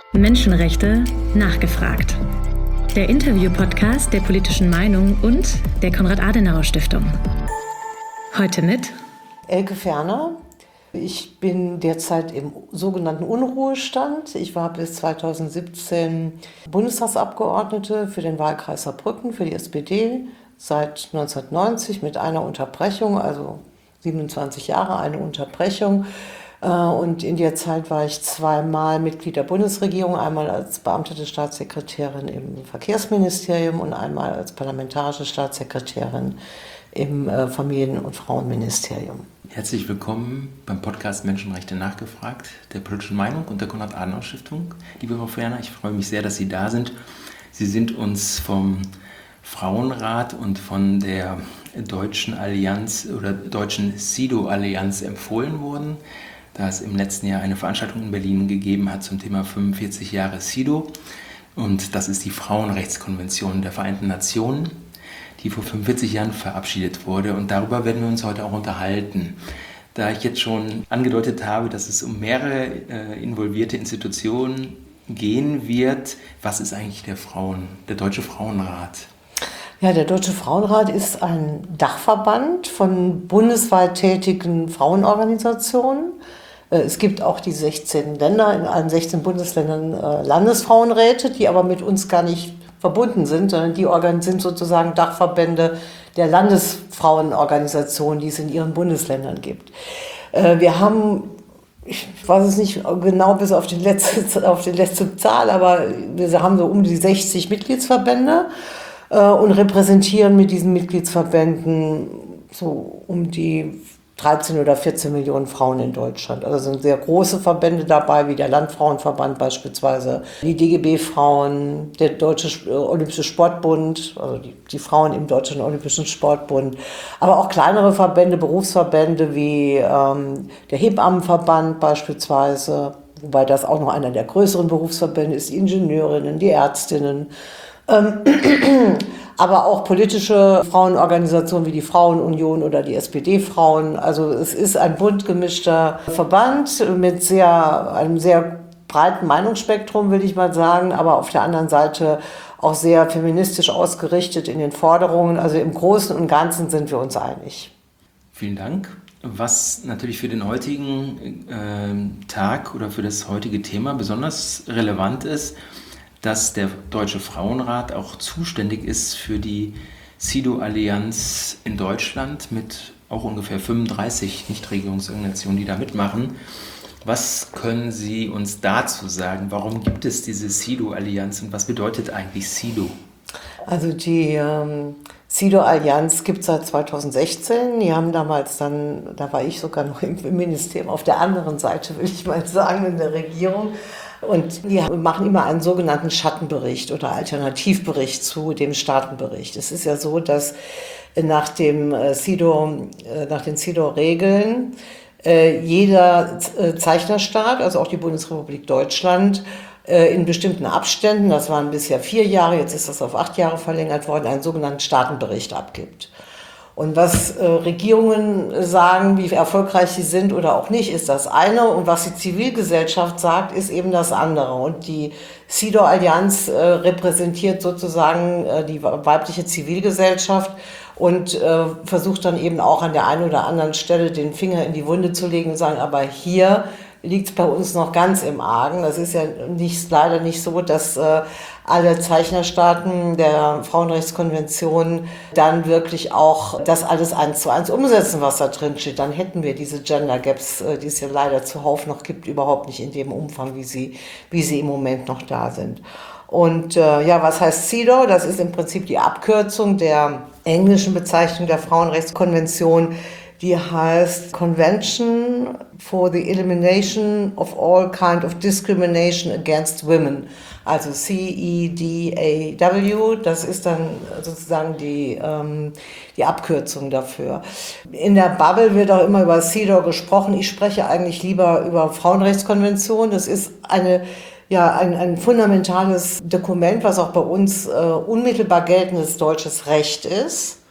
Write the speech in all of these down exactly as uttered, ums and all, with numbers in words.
Menschenrechte nachgefragt. Der Interview-Podcast der Politischen Meinung und der Konrad-Adenauer-Stiftung. Heute mit Elke Ferner. Ich bin derzeit im sogenannten Unruhestand. Ich war bis zweitausendsiebzehn Bundestagsabgeordnete für den Wahlkreis Saarbrücken, für die S P D, seit neunzehnhundertneunzig mit einer Unterbrechung, also siebenundzwanzig Jahre, eine Unterbrechung. Und in der Zeit war ich zweimal Mitglied der Bundesregierung, einmal als beamtete Staatssekretärin im Verkehrsministerium und einmal als parlamentarische Staatssekretärin im Familien- und Frauenministerium. Herzlich willkommen beim Podcast Menschenrechte nachgefragt, der Politischen Meinung und der Konrad-Adenauer-Stiftung. Liebe Frau Ferner, ich freue mich sehr, dass Sie da sind. Sie sind uns vom Frauenrat und von der Deutschen Allianz oder Deutschen SIDO-Allianz empfohlen worden, da es im letzten Jahr eine Veranstaltung in Berlin gegeben hat zum Thema fünfundvierzig Jahre SIDO. Und das ist die Frauenrechtskonvention der Vereinten Nationen, die vor fünfundvierzig Jahren verabschiedet wurde. Und darüber werden wir uns heute auch unterhalten. Da ich jetzt schon angedeutet habe, dass es um mehrere äh, involvierte Institutionen gehen wird, was ist eigentlich der Frauen, der Deutsche Frauenrat? Ja, der Deutsche Frauenrat ist ein Dachverband von bundesweit tätigen Frauenorganisationen. Es gibt auch die sechzehn Länder, in allen sechzehn Bundesländern Landesfrauenräte, die aber mit uns gar nicht verbunden sind, sondern die sind sozusagen Dachverbände der Landesfrauenorganisationen, die es in ihren Bundesländern gibt. Wir haben, ich weiß es nicht genau bis auf die letzte, auf die letzte Zahl, aber wir haben so um die sechzig Mitgliedsverbände und repräsentieren mit diesen Mitgliedsverbänden so um die dreizehn oder vierzehn Millionen Frauen in Deutschland. Also sind sehr große Verbände dabei, wie der Landfrauenverband beispielsweise, die D G B-Frauen, der Deutsche Olympische Sportbund, also die, die Frauen im Deutschen Olympischen Sportbund, aber auch kleinere Verbände, Berufsverbände wie ähm, der Hebammenverband beispielsweise, wobei das auch noch einer der größeren Berufsverbände ist, die Ingenieurinnen, die Ärztinnen, aber auch politische Frauenorganisationen wie die Frauenunion oder die S P D-Frauen. Also es ist ein bunt gemischter Verband mit sehr, einem sehr breiten Meinungsspektrum, will ich mal sagen, aber auf der anderen Seite auch sehr feministisch ausgerichtet in den Forderungen. Also im Großen und Ganzen sind wir uns einig. Vielen Dank. Was natürlich für den heutigen äh, Tag oder für das heutige Thema besonders relevant ist, dass der Deutsche Frauenrat auch zuständig ist für die SIDO-Allianz in Deutschland mit auch ungefähr fünfunddreißig Nichtregierungsorganisationen, die da mitmachen. Was können Sie uns dazu sagen? Warum gibt es diese SIDO-Allianz und was bedeutet eigentlich SIDO? Also die ähm, SIDO-Allianz gibt es seit zweitausendsechzehn. Die haben damals dann, da war ich sogar noch im Ministerium, auf der anderen Seite, will ich mal sagen, in der Regierung. Und die machen immer einen sogenannten Schattenbericht oder Alternativbericht zu dem Staatenbericht. Es ist ja so, dass nach dem SIDO, nach den SIDO-Regeln jeder Zeichnerstaat, also auch die Bundesrepublik Deutschland, in bestimmten Abständen, das waren bisher vier Jahre, jetzt ist das auf acht Jahre verlängert worden, einen sogenannten Staatenbericht abgibt. Und was äh, Regierungen sagen, wie erfolgreich sie sind oder auch nicht, ist das eine. Und was die Zivilgesellschaft sagt, ist eben das andere. Und die SIDO-Allianz äh, repräsentiert sozusagen äh, die weibliche Zivilgesellschaft und äh, versucht dann eben auch an der einen oder anderen Stelle den Finger in die Wunde zu legen und sagen, aber hier liegt es bei uns noch ganz im Argen. Das ist ja nicht, leider nicht so, dass äh, alle Zeichnerstaaten der Frauenrechtskonvention dann wirklich auch das alles eins zu eins umsetzen, was da drin steht. Dann hätten wir diese Gender Gaps, äh, die es ja leider zuhauf noch gibt, überhaupt nicht in dem Umfang, wie sie, wie sie im Moment noch da sind. Und äh, ja, was heißt SIDO? Das ist im Prinzip die Abkürzung der englischen Bezeichnung der Frauenrechtskonvention. Die heißt Convention for the Elimination of All Kind of Discrimination Against Women, also C E D A W, das ist dann sozusagen die, ähm, die Abkürzung dafür. In der Bubble wird auch immer über SIDO gesprochen, ich spreche eigentlich lieber über Frauenrechtskonvention, das ist eine Ja, ein, ein fundamentales Dokument, was auch bei uns äh, unmittelbar geltendes deutsches Recht ist.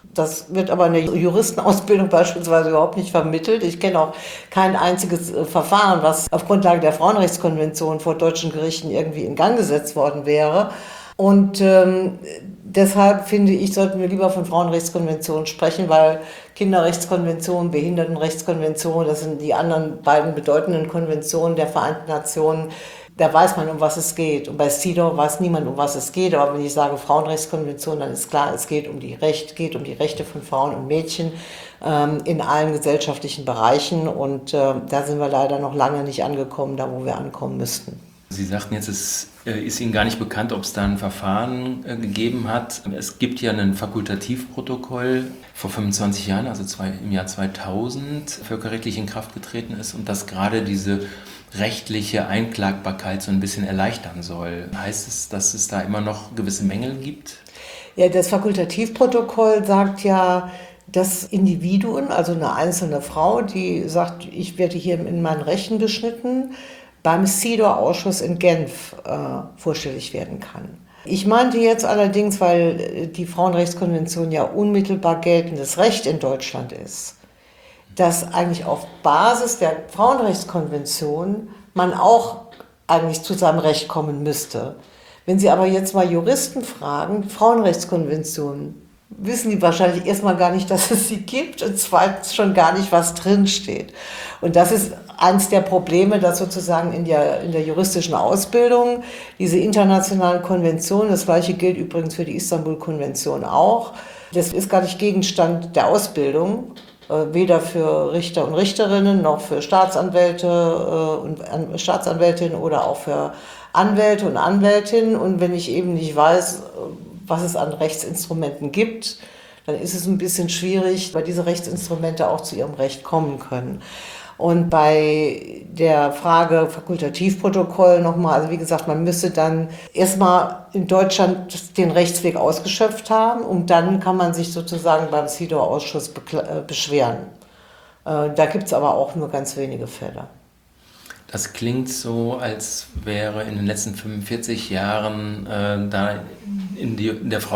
Das wird aber in der Juristenausbildung beispielsweise überhaupt nicht vermittelt. Ich kenne auch kein einziges Verfahren, was auf Grundlage der Frauenrechtskonvention vor deutschen Gerichten irgendwie in Gang gesetzt worden wäre. Und ähm, deshalb finde ich, sollten wir lieber von Frauenrechtskonventionen sprechen, weil Kinderrechtskonvention, Behindertenrechtskonvention, das sind die anderen beiden bedeutenden Konventionen der Vereinten Nationen. Da weiß man, um was es geht. Und bei C E D A W weiß niemand, um was es geht. Aber wenn ich sage Frauenrechtskonvention, dann ist klar, es geht um die Rechte, geht um die Rechte von Frauen und Mädchen ähm, in allen gesellschaftlichen Bereichen. Und äh, da sind wir leider noch lange nicht angekommen, da wo wir ankommen müssten. Sie sagten jetzt, es äh, ist Ihnen gar nicht bekannt, ob es da ein Verfahren äh, gegeben hat. Es gibt ja ein Fakultativprotokoll vor fünfundzwanzig Jahren, also zwei, im Jahr zweitausend, völkerrechtlich in Kraft getreten ist und das gerade diese rechtliche Einklagbarkeit so ein bisschen erleichtern soll. Heißt es, dass es da immer noch gewisse Mängel gibt? Ja, das Fakultativprotokoll sagt ja, dass Individuen, also eine einzelne Frau, die sagt, ich werde hier in meinen Rechten beschnitten, beim C E D A W-Ausschuss in Genf äh, vorstellig werden kann. Ich meinte jetzt allerdings, weil die Frauenrechtskonvention ja unmittelbar geltendes Recht in Deutschland ist, dass eigentlich auf Basis der Frauenrechtskonvention man auch eigentlich zu seinem Recht kommen müsste. Wenn Sie aber jetzt mal Juristen fragen, Frauenrechtskonvention, wissen die wahrscheinlich erstmal gar nicht, dass es sie gibt und zweitens schon gar nicht, was drinsteht. Und das ist eins der Probleme, dass sozusagen in der, in der juristischen Ausbildung diese internationalen Konventionen, das gleiche gilt übrigens für die Istanbul-Konvention auch, das ist gar nicht Gegenstand der Ausbildung, weder für Richter und Richterinnen noch für Staatsanwälte und Staatsanwältinnen oder auch für Anwälte und Anwältinnen. Und wenn ich eben nicht weiß, was es an Rechtsinstrumenten gibt, dann ist es ein bisschen schwierig, weil diese Rechtsinstrumente auch zu ihrem Recht kommen können. Und bei der Frage Fakultativprotokoll nochmal, also wie gesagt, man müsste dann erstmal in Deutschland den Rechtsweg ausgeschöpft haben und dann kann man sich sozusagen beim C E D A W-Ausschuss beschweren. Da gibt es aber auch nur ganz wenige Fälle. Das klingt so, als wäre in den letzten fünfundvierzig Jahren äh, da in, die, in der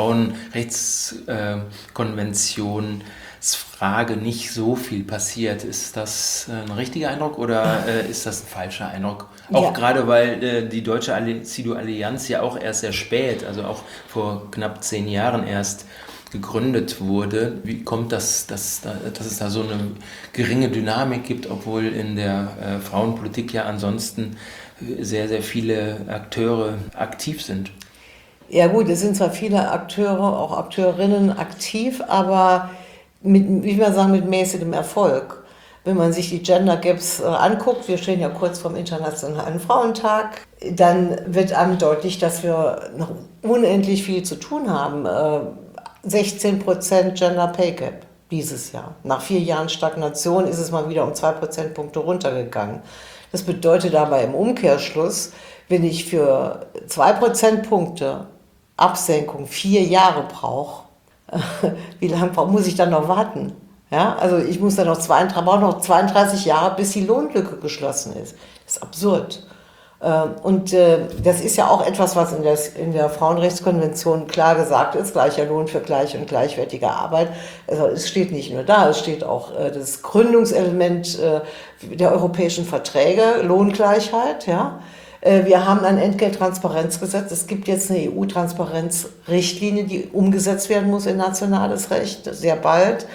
Frauenrechtskonvention äh, Frage nicht so viel passiert. Ist das ein richtiger Eindruck oder äh, ist das ein falscher Eindruck? Auch ja. Gerade weil äh, die deutsche C E D A W-Allianz ja auch erst sehr spät, also auch vor knapp zehn Jahren erst gegründet wurde. Wie kommt das, dass, dass es da so eine geringe Dynamik gibt, obwohl in der äh, Frauenpolitik ja ansonsten sehr, sehr viele Akteure aktiv sind? Ja gut, es sind zwar viele Akteure, auch Akteurinnen aktiv, aber mit, wie wir sagen, mit mäßigem Erfolg. Wenn man sich die Gender Gaps äh, anguckt, wir stehen ja kurz vorm Internationalen Frauentag, dann wird einem deutlich, dass wir noch unendlich viel zu tun haben. Äh, sechzehn Prozent Gender Pay Gap dieses Jahr. Nach vier Jahren Stagnation ist es mal wieder um zwei Prozentpunkte runtergegangen. Das bedeutet aber im Umkehrschluss, wenn ich für zwei Prozentpunkte Absenkung vier Jahre brauche, wie lange muss ich dann noch warten? Ja, also ich muss dann noch zweiunddreißig, brauche noch zweiunddreißig Jahre, bis die Lohnlücke geschlossen ist. Das ist absurd. Und das ist ja auch etwas, was in der, in der Frauenrechtskonvention klar gesagt ist, gleicher Lohn für gleiche und gleichwertige Arbeit. Also es steht nicht nur da, es steht auch das Gründungselement der europäischen Verträge, Lohngleichheit, ja. Wir haben ein Entgelttransparenzgesetz. Es gibt jetzt eine E U-Transparenzrichtlinie, die umgesetzt werden muss in nationales Recht, sehr bald.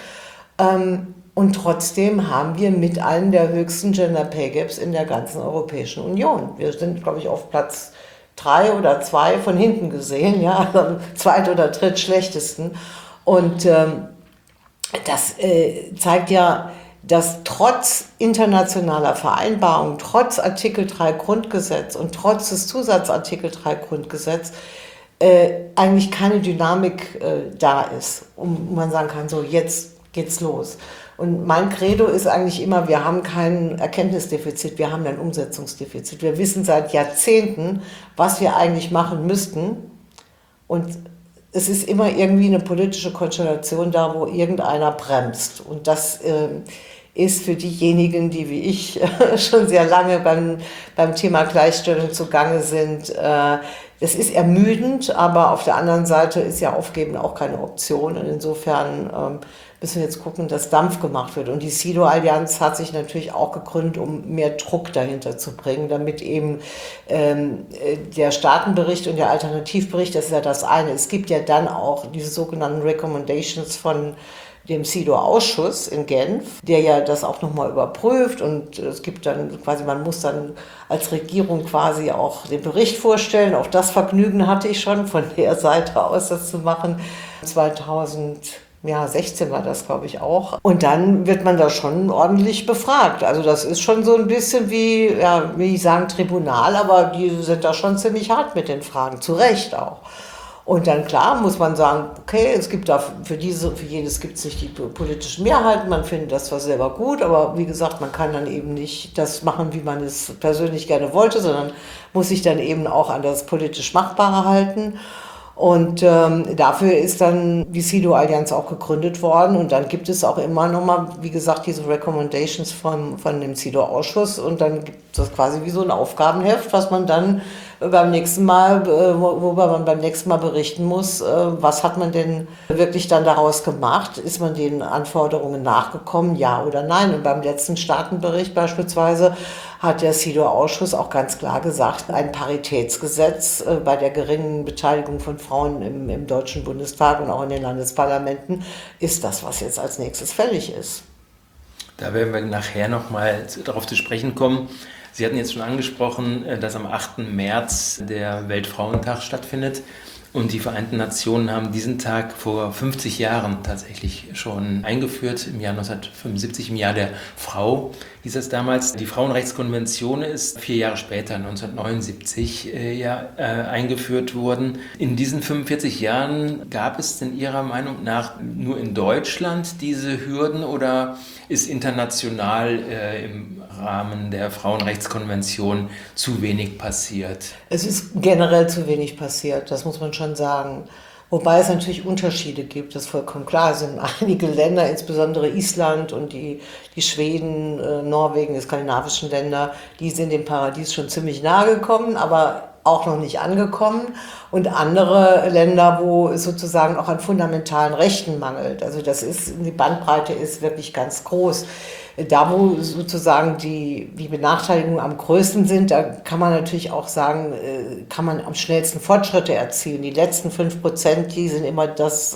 Und trotzdem haben wir mit einem der höchsten Gender Pay Gaps in der ganzen Europäischen Union. Wir sind, glaube ich, auf Platz drei oder zwei von hinten gesehen, ja, also zweit- oder drittschlechtesten. Und ähm, das äh, zeigt ja, dass trotz internationaler Vereinbarungen, trotz Artikel drei Grundgesetz und trotz des Zusatzartikel drei Grundgesetz äh, eigentlich keine Dynamik äh, da ist, um man sagen kann, so jetzt geht's los. Und mein Credo ist eigentlich immer, wir haben kein Erkenntnisdefizit, wir haben ein Umsetzungsdefizit. Wir wissen seit Jahrzehnten, was wir eigentlich machen müssten. Und es ist immer irgendwie eine politische Konstellation da, wo irgendeiner bremst. Und das äh, ist für diejenigen, die wie ich schon sehr lange beim, beim Thema Gleichstellung zugange sind, äh, das ist ermüdend, aber auf der anderen Seite ist ja Aufgeben auch keine Option. Und insofern ähm, müssen wir jetzt gucken, dass Dampf gemacht wird. Und die SIDO-Allianz hat sich natürlich auch gegründet, um mehr Druck dahinter zu bringen, damit eben ähm, der Staatenbericht und der Alternativbericht, das ist ja das eine. Es gibt ja dann auch diese sogenannten Recommendations von dem SIDO-Ausschuss in Genf, der ja das auch nochmal überprüft, und es gibt dann quasi, man muss dann als Regierung quasi auch den Bericht vorstellen. Auch das Vergnügen hatte ich schon von der Seite aus, das zu machen. zweitausendsechzehn war das, glaube ich, auch. Und dann wird man da schon ordentlich befragt. Also das ist schon so ein bisschen wie, ja, will ich sagen Tribunal, aber die sind da schon ziemlich hart mit den Fragen, zu Recht auch. Und dann, klar, muss man sagen, okay, es gibt da für diese, für jedes gibt es nicht die politischen Mehrheiten, man findet das zwar selber gut, aber wie gesagt, man kann dann eben nicht das machen, wie man es persönlich gerne wollte, sondern muss sich dann eben auch an das politisch Machbare halten. Und ähm, dafür ist dann die SIDO-Allianz auch gegründet worden. Und dann gibt es auch immer nochmal, wie gesagt, diese Recommendations von, von dem SIDO-Ausschuss. Und dann gibt es quasi wie so ein Aufgabenheft, was man dann beim nächsten Mal, worüber man beim nächsten Mal berichten muss, was hat man denn wirklich dann daraus gemacht? Ist man den Anforderungen nachgekommen, ja oder nein? Und beim letzten Staatenbericht beispielsweise hat der SIDO-Ausschuss auch ganz klar gesagt, ein Paritätsgesetz bei der geringen Beteiligung von Frauen im, im Deutschen Bundestag und auch in den Landesparlamenten ist das, was jetzt als nächstes fällig ist. Da werden wir nachher nochmal darauf zu sprechen kommen. Sie hatten jetzt schon angesprochen, dass am achten März der Weltfrauentag stattfindet. Und die Vereinten Nationen haben diesen Tag vor fünfzig Jahren tatsächlich schon eingeführt, im Jahr neunzehnhundertfünfundsiebzig, im Jahr der Frau hieß es damals. Die Frauenrechtskonvention ist vier Jahre später, neunzehnhundertneunundsiebzig, äh, ja, äh, eingeführt worden. In diesen fünfundvierzig Jahren gab es denn Ihrer Meinung nach nur in Deutschland diese Hürden oder ist international äh, im Rahmen der Frauenrechtskonvention zu wenig passiert? Es ist generell zu wenig passiert, das muss man schon sagen. Wobei es natürlich Unterschiede gibt, das ist vollkommen klar. Es sind einige Länder, insbesondere Island und die, die Schweden, äh, Norwegen, die skandinavischen Länder, die sind dem Paradies schon ziemlich nahe gekommen, aber auch noch nicht angekommen. Und andere Länder, wo es sozusagen auch an fundamentalen Rechten mangelt. Also das ist, die Bandbreite ist wirklich ganz groß. Da, wo sozusagen die, die Benachteiligungen am größten sind, da kann man natürlich auch sagen, kann man am schnellsten Fortschritte erzielen. Die letzten fünf Prozent, die sind immer das,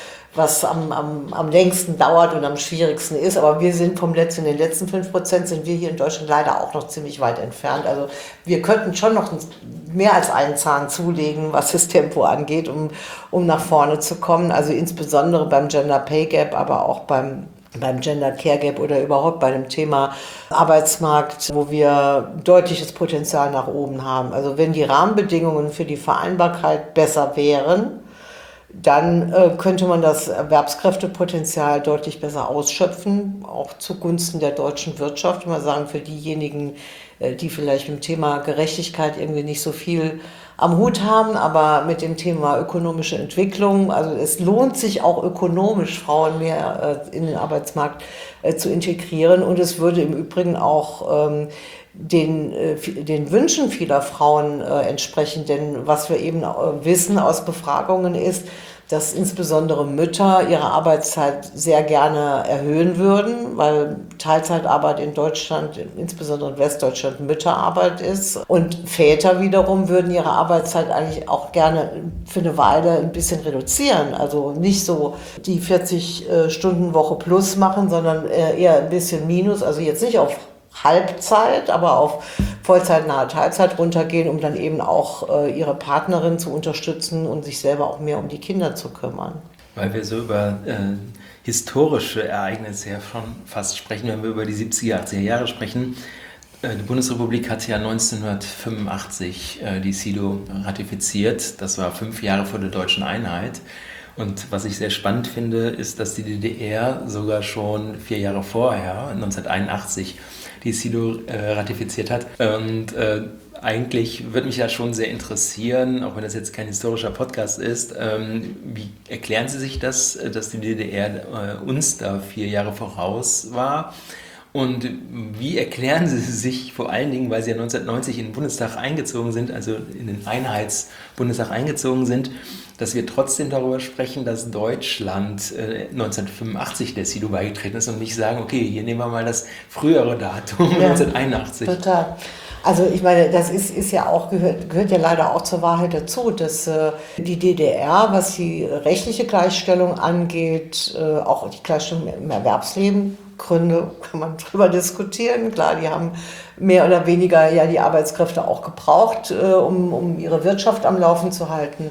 was am, am, am längsten dauert und am schwierigsten ist. Aber wir sind vom letzten, in den letzten fünf Prozent sind wir hier in Deutschland leider auch noch ziemlich weit entfernt. Also wir könnten schon noch mehr als einen Zahn zulegen, was das Tempo angeht, um, um nach vorne zu kommen. Also insbesondere beim Gender Pay Gap, aber auch beim beim Gender Care Gap oder überhaupt bei dem Thema Arbeitsmarkt, wo wir deutliches Potenzial nach oben haben. Also wenn die Rahmenbedingungen für die Vereinbarkeit besser wären, dann äh, könnte man das Erwerbskräftepotenzial deutlich besser ausschöpfen, auch zugunsten der deutschen Wirtschaft. Ich würde sagen, für diejenigen, äh, die vielleicht mit dem Thema Gerechtigkeit irgendwie nicht so viel am Hut haben, aber mit dem Thema ökonomische Entwicklung, also es lohnt sich auch ökonomisch, Frauen mehr äh, in den Arbeitsmarkt äh, zu integrieren, und es würde im Übrigen auch ähm, den, äh, den Wünschen vieler Frauen äh, entsprechen, denn was wir eben äh, wissen aus Befragungen ist, dass insbesondere Mütter ihre Arbeitszeit sehr gerne erhöhen würden, weil Teilzeitarbeit in Deutschland, insbesondere in Westdeutschland, Mütterarbeit ist. Und Väter wiederum würden ihre Arbeitszeit eigentlich auch gerne für eine Weile ein bisschen reduzieren. Also nicht so die vierzig-Stunden-Woche plus machen, sondern eher ein bisschen minus, also jetzt nicht auf Halbzeit, aber auf vollzeitnahe Teilzeit runtergehen, um dann eben auch äh, ihre Partnerin zu unterstützen und sich selber auch mehr um die Kinder zu kümmern. Weil wir so über äh, historische Ereignisse ja schon fast sprechen, wenn wir über die siebziger, achtziger Jahre sprechen. Äh, die Bundesrepublik hat ja neunzehnhundertfünfundachtzig äh, die SIDO ratifiziert. Das war fünf Jahre vor der deutschen Einheit. Und was ich sehr spannend finde, ist, dass die D D R sogar schon vier Jahre vorher, neunzehnhunderteinundachtzig, die SIDO äh, ratifiziert hat. Und äh, eigentlich würde mich ja schon sehr interessieren, auch wenn das jetzt kein historischer Podcast ist, ähm, wie erklären Sie sich das, dass die D D R äh, uns da vier Jahre voraus war? Und wie erklären Sie sich vor allen Dingen, weil Sie ja neunzehnhundertneunzig in den Bundestag eingezogen sind, also in den Einheitsbundestag eingezogen sind, dass wir trotzdem darüber sprechen, dass Deutschland äh, neunzehnhundertfünfundachtzig der C I D O beigetreten ist und nicht sagen, okay, hier nehmen wir mal das frühere Datum, ja, neunzehnhunderteinundachtzig. Total. Also ich meine, das ist, ist ja auch, gehört, gehört ja leider auch zur Wahrheit dazu, dass äh, die D D R, was die rechtliche Gleichstellung angeht, äh, auch die Gleichstellung im Erwerbsleben, Gründe kann man drüber diskutieren. Klar, die haben mehr oder weniger ja die Arbeitskräfte auch gebraucht, äh, um, um ihre Wirtschaft am Laufen zu halten.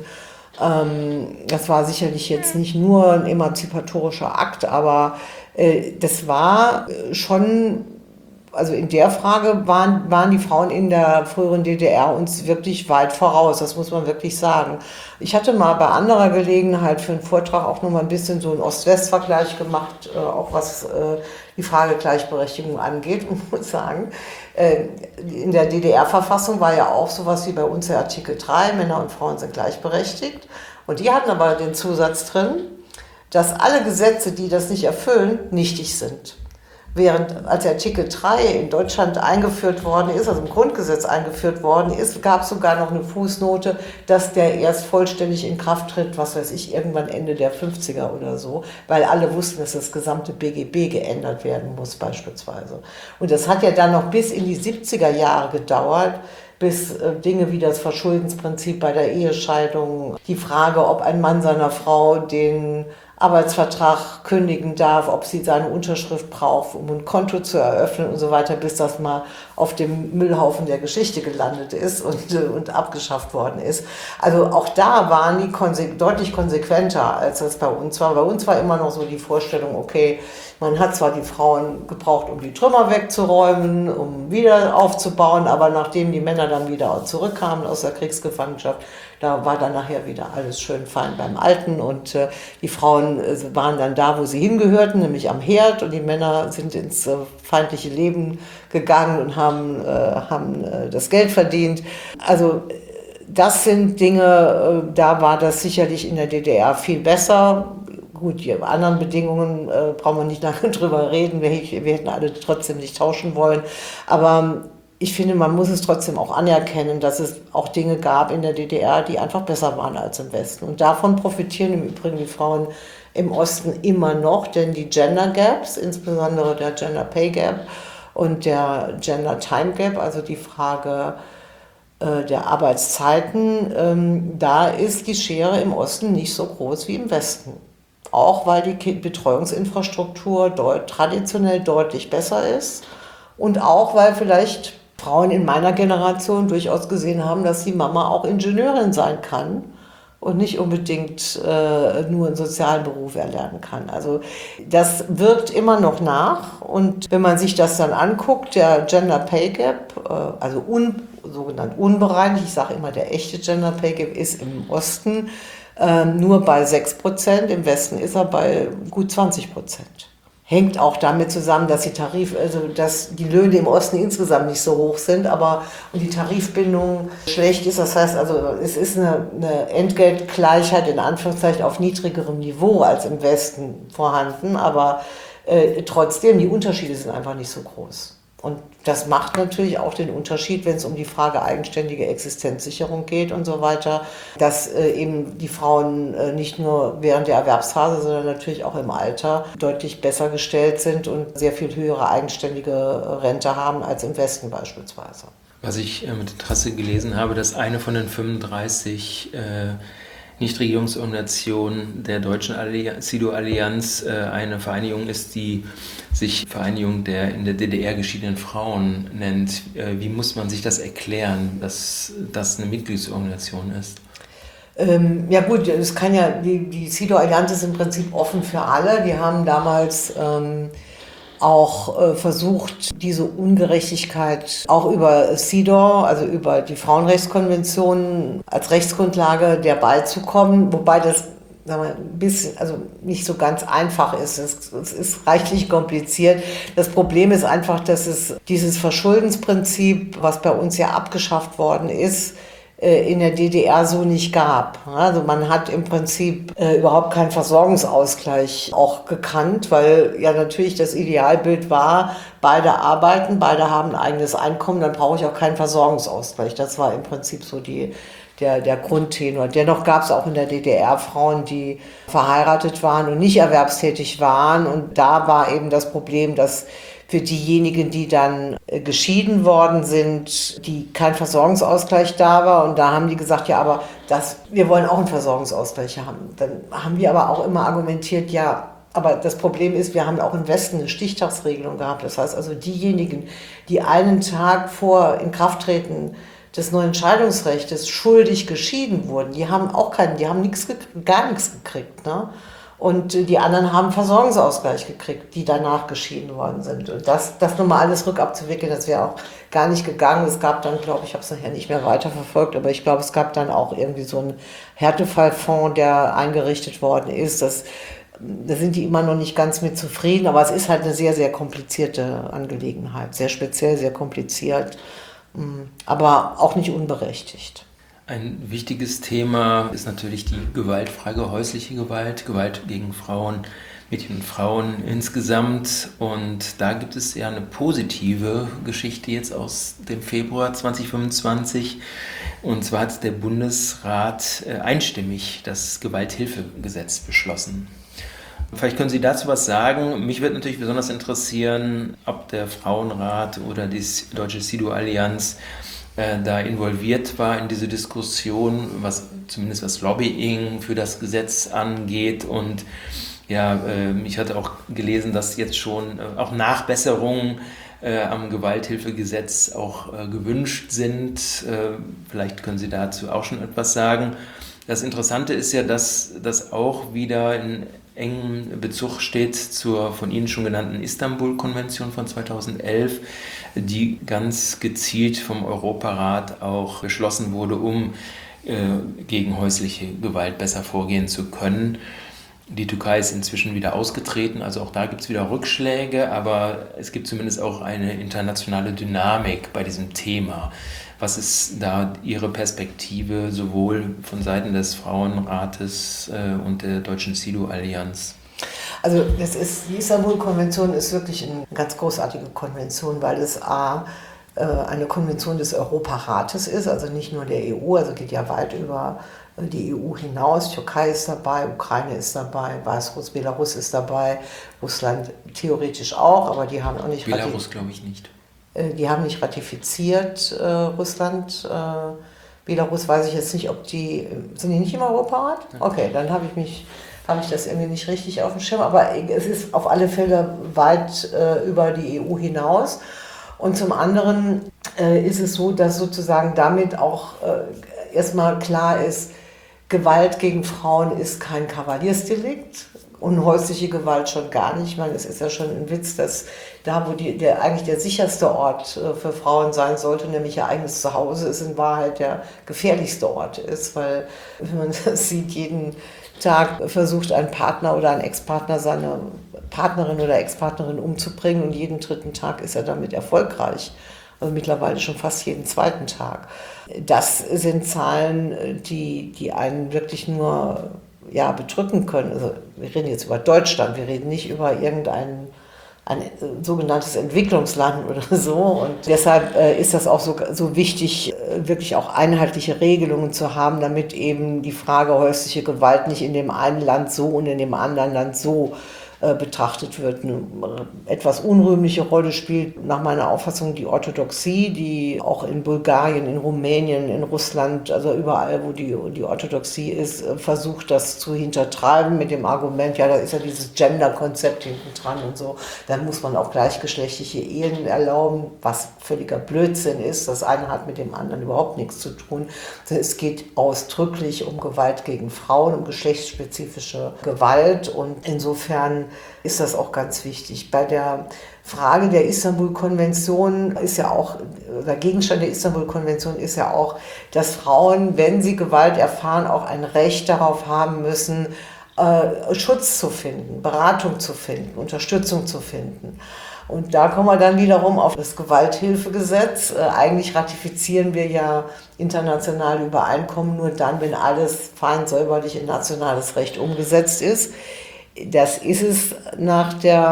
Ähm, das war sicherlich jetzt nicht nur ein emanzipatorischer Akt, aber äh, das war schon... Also in der Frage waren, waren die Frauen in der früheren D D R uns wirklich weit voraus, das muss man wirklich sagen. Ich hatte mal bei anderer Gelegenheit für einen Vortrag auch noch mal ein bisschen so einen Ost-West-Vergleich gemacht, äh, auch was äh, die Frage Gleichberechtigung angeht, und muss sagen, äh, in der D D R-Verfassung war ja auch sowas wie bei uns der Artikel drei, Männer und Frauen sind gleichberechtigt. Und die hatten aber den Zusatz drin, dass alle Gesetze, die das nicht erfüllen, nichtig sind. Während als Artikel drei in Deutschland eingeführt worden ist, also im Grundgesetz eingeführt worden ist, gab es sogar noch eine Fußnote, dass der erst vollständig in Kraft tritt, was weiß ich, irgendwann Ende der fünfziger oder so, weil alle wussten, dass das gesamte B G B geändert werden muss beispielsweise. Und das hat ja dann noch bis in die siebziger Jahre gedauert, bis äh, Dinge wie das Verschuldensprinzip bei der Ehescheidung, die Frage, ob ein Mann seiner Frau den Arbeitsvertrag kündigen darf, ob sie seine Unterschrift braucht, um ein Konto zu eröffnen und so weiter, bis das mal auf dem Müllhaufen der Geschichte gelandet ist und, und abgeschafft worden ist. Also auch da waren die konse- deutlich konsequenter, als das bei uns war. Bei uns war immer noch so die Vorstellung, okay, man hat zwar die Frauen gebraucht, um die Trümmer wegzuräumen, um wieder aufzubauen, aber nachdem die Männer dann wieder zurückkamen aus der Kriegsgefangenschaft, da war dann nachher wieder alles schön fein beim Alten und äh, die Frauen äh, waren dann da, wo sie hingehörten, nämlich am Herd, und die Männer sind ins äh, feindliche Leben gegangen und haben, äh, haben äh, das Geld verdient. Also das sind Dinge, äh, da war das sicherlich in der D D R viel besser. Gut, die anderen Bedingungen äh, brauchen wir nicht lange drüber reden, wir, wir hätten alle trotzdem nicht tauschen wollen, aber ich finde, man muss es trotzdem auch anerkennen, dass es auch Dinge gab in der D D R, die einfach besser waren als im Westen. Und davon profitieren im Übrigen die Frauen im Osten immer noch, denn die Gender Gaps, insbesondere der Gender Pay Gap und der Gender Time Gap, also die Frage äh, der Arbeitszeiten, ähm, da ist die Schere im Osten nicht so groß wie im Westen. Auch weil die Betreuungsinfrastruktur deut- traditionell deutlich besser ist und auch weil vielleicht Frauen in meiner Generation durchaus gesehen haben, dass die Mama auch Ingenieurin sein kann und nicht unbedingt äh, nur einen sozialen Beruf erlernen kann. Also das wirkt immer noch nach, und wenn man sich das dann anguckt, der Gender Pay Gap, äh, also un, sogenannt unbereinigt, ich sage immer, der echte Gender Pay Gap ist im Osten äh, nur bei sechs Prozent, im Westen ist er bei gut zwanzig Prozent. Hängt auch damit zusammen, dass die Tarif, also dass die Löhne im Osten insgesamt nicht so hoch sind, aber und die Tarifbindung schlecht ist. Das heißt also, es ist eine, eine Entgeltgleichheit in Anführungszeichen auf niedrigerem Niveau als im Westen vorhanden, aber äh, trotzdem, die Unterschiede sind einfach nicht so groß. Und das macht natürlich auch den Unterschied, wenn es um die Frage eigenständige Existenzsicherung geht und so weiter, dass äh, eben die Frauen äh, nicht nur während der Erwerbsphase, sondern natürlich auch im Alter deutlich besser gestellt sind und sehr viel höhere eigenständige Rente haben als im Westen beispielsweise. Was ich äh, mit Interesse gelesen habe, dass eine von den fünfunddreißig äh, Nichtregierungsorganisationen der deutschen C I D O-Allianz äh, eine Vereinigung ist, die sich Vereinigung der in der D D R geschiedenen Frauen nennt. Äh, wie muss man sich das erklären, dass das eine Mitgliedsorganisation ist? Ähm, ja gut, es kann ja, die, die C I D O-Allianz ist im Prinzip offen für alle. Die haben damals ähm, auch äh, versucht, diese Ungerechtigkeit auch über C I D O, also über die Frauenrechtskonvention als Rechtsgrundlage der beizukommen, wobei das, sagen wir, ein bisschen, also nicht so ganz einfach ist. Es, es ist reichlich kompliziert. Das Problem ist einfach, dass es dieses Verschuldensprinzip, was bei uns ja abgeschafft worden ist, in der D D R so nicht gab. Also man hat im Prinzip äh, überhaupt keinen Versorgungsausgleich auch gekannt, weil ja natürlich das Idealbild war, beide arbeiten, beide haben ein eigenes Einkommen, dann brauche ich auch keinen Versorgungsausgleich. Das war im Prinzip so die, der, der Grundtenor. Dennoch gab es auch in der D D R Frauen, die verheiratet waren und nicht erwerbstätig waren. Und da war eben das Problem, dass für diejenigen, die dann geschieden worden sind, die kein Versorgungsausgleich da war. Und da haben die gesagt, ja, aber das, wir wollen auch einen Versorgungsausgleich haben. Dann haben wir aber auch immer argumentiert, ja, aber das Problem ist, wir haben auch im Westen eine Stichtagsregelung gehabt. Das heißt also, diejenigen, die einen Tag vor Inkrafttreten des neuen Scheidungsrechts schuldig geschieden wurden, die haben auch keinen, die haben nichts, gar nichts gekriegt, ne? Und die anderen haben Versorgungsausgleich gekriegt, die danach geschieden worden sind. Und das, das nun mal alles rückabzuwickeln, das wäre auch gar nicht gegangen. Es gab dann, glaube ich, ich habe es nachher nicht mehr weiterverfolgt, aber ich glaube, es gab dann auch irgendwie so einen Härtefallfonds, der eingerichtet worden ist. Das, da sind die immer noch nicht ganz mit zufrieden, aber es ist halt eine sehr, sehr komplizierte Angelegenheit. Sehr speziell, sehr kompliziert, aber auch nicht unberechtigt. Ein wichtiges Thema ist natürlich die Gewaltfrage, häusliche Gewalt, Gewalt gegen Frauen, Mädchen und Frauen insgesamt. Und da gibt es ja eine positive Geschichte jetzt aus dem Februar zwanzig fünfundzwanzig. Und zwar hat der Bundesrat einstimmig das Gewalthilfegesetz beschlossen. Vielleicht können Sie dazu was sagen. Mich würde natürlich besonders interessieren, ob der Frauenrat oder die Deutsche Sido-Allianz da involviert war in diese Diskussion, was zumindest was Lobbying für das Gesetz angeht. Und ja, äh, ich hatte auch gelesen, dass jetzt schon äh, auch Nachbesserungen äh, am Gewalthilfegesetz auch äh, gewünscht sind. Äh, vielleicht können Sie dazu auch schon etwas sagen. Das Interessante ist ja, dass das auch wieder in engem Bezug steht zur von Ihnen schon genannten Istanbul-Konvention von zweitausendelf, die ganz gezielt vom Europarat auch beschlossen wurde, um äh, gegen häusliche Gewalt besser vorgehen zu können. Die Türkei ist inzwischen wieder ausgetreten, also auch da gibt es wieder Rückschläge, aber es gibt zumindest auch eine internationale Dynamik bei diesem Thema. Was ist da Ihre Perspektive, sowohl von Seiten des Frauenrates äh, und der Deutschen Sido-Allianz? Also das ist, die Istanbul-Konvention ist wirklich eine ganz großartige Konvention, weil es a, äh, eine Konvention des Europarates ist, also nicht nur der E U, also geht ja weit über die E U hinaus. Türkei ist dabei, Ukraine ist dabei, Weißruss, Belarus ist dabei, Russland theoretisch auch, aber die haben auch nicht ratifiziert. Belarus glaube ich nicht. Die haben nicht ratifiziert, äh, Russland. Äh, Belarus weiß ich jetzt nicht, ob die, sind die nicht im Europarat? Okay, dann habe ich mich, habe ich das irgendwie nicht richtig auf dem Schirm, aber es ist auf alle Fälle weit äh, über die E U hinaus. Und zum anderen äh, ist es so, dass sozusagen damit auch äh, erstmal klar ist, Gewalt gegen Frauen ist kein Kavaliersdelikt und häusliche Gewalt schon gar nicht. Ich meine, es ist ja schon ein Witz, dass da, wo die, der eigentlich der sicherste Ort äh, für Frauen sein sollte, nämlich ihr eigenes Zuhause, ist in Wahrheit der gefährlichste Ort ist, weil, wenn man das sieht, jeden Tag versucht ein Partner oder ein Ex-Partner seine Partnerin oder Ex-Partnerin umzubringen und jeden dritten Tag ist er damit erfolgreich. Also mittlerweile schon fast jeden zweiten Tag. Das sind Zahlen, die, die einen wirklich nur ja, bedrücken können. Also wir reden jetzt über Deutschland, wir reden nicht über irgendein ein sogenanntes Entwicklungsland oder so. Und deshalb äh, ist das auch so, so wichtig, äh, wirklich auch einheitliche Regelungen zu haben, damit eben die Frage häusliche Gewalt nicht in dem einen Land so und in dem anderen Land so äh, betrachtet wird. Eine etwas unrühmliche Rolle spielt nach meiner Auffassung die Orthodoxie, die auch in Bulgarien, in Rumänien, in Russland, also überall, wo die, die Orthodoxie ist, äh, versucht, das zu hintertreiben mit dem Argument, ja, da ist ja dieses Gender-Konzept hinten dran und so. Dann muss man auch gleichgeschlechtliche Ehen erlauben, was völliger Blödsinn ist. Das eine hat mit dem anderen überhaupt nichts zu tun. Es geht ausdrücklich um Gewalt gegen Frauen, um geschlechtsspezifische Gewalt und insofern ist das auch ganz wichtig. Bei der Frage der Istanbul-Konvention ist ja auch, der Gegenstand der Istanbul-Konvention ist ja auch, dass Frauen, wenn sie Gewalt erfahren, auch ein Recht darauf haben müssen, Schutz zu finden, Beratung zu finden, Unterstützung zu finden. Und da kommen wir dann wiederum auf das Gewalthilfegesetz. Äh, eigentlich ratifizieren wir ja internationale Übereinkommen nur dann, wenn alles fein säuberlich in nationales Recht umgesetzt ist. Das ist es nach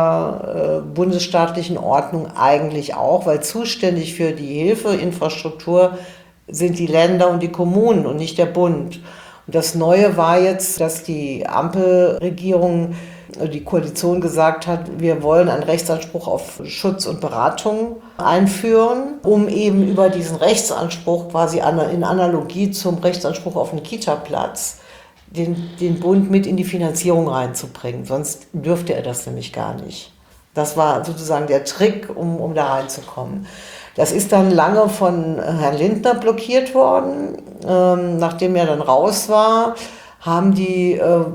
der äh, bundesstaatlichen Ordnung eigentlich auch, weil zuständig für die Hilfeinfrastruktur sind die Länder und die Kommunen und nicht der Bund. Und das Neue war jetzt, dass die Ampelregierung, die Koalition gesagt hat, wir wollen einen Rechtsanspruch auf Schutz und Beratung einführen, um eben über diesen Rechtsanspruch quasi in Analogie zum Rechtsanspruch auf einen Kita-Platz den, den Bund mit in die Finanzierung reinzubringen. Sonst dürfte er das nämlich gar nicht. Das war sozusagen der Trick, um, um da reinzukommen. Das ist dann lange von Herrn Lindner blockiert worden. Ähm, nachdem er dann raus war, haben die äh,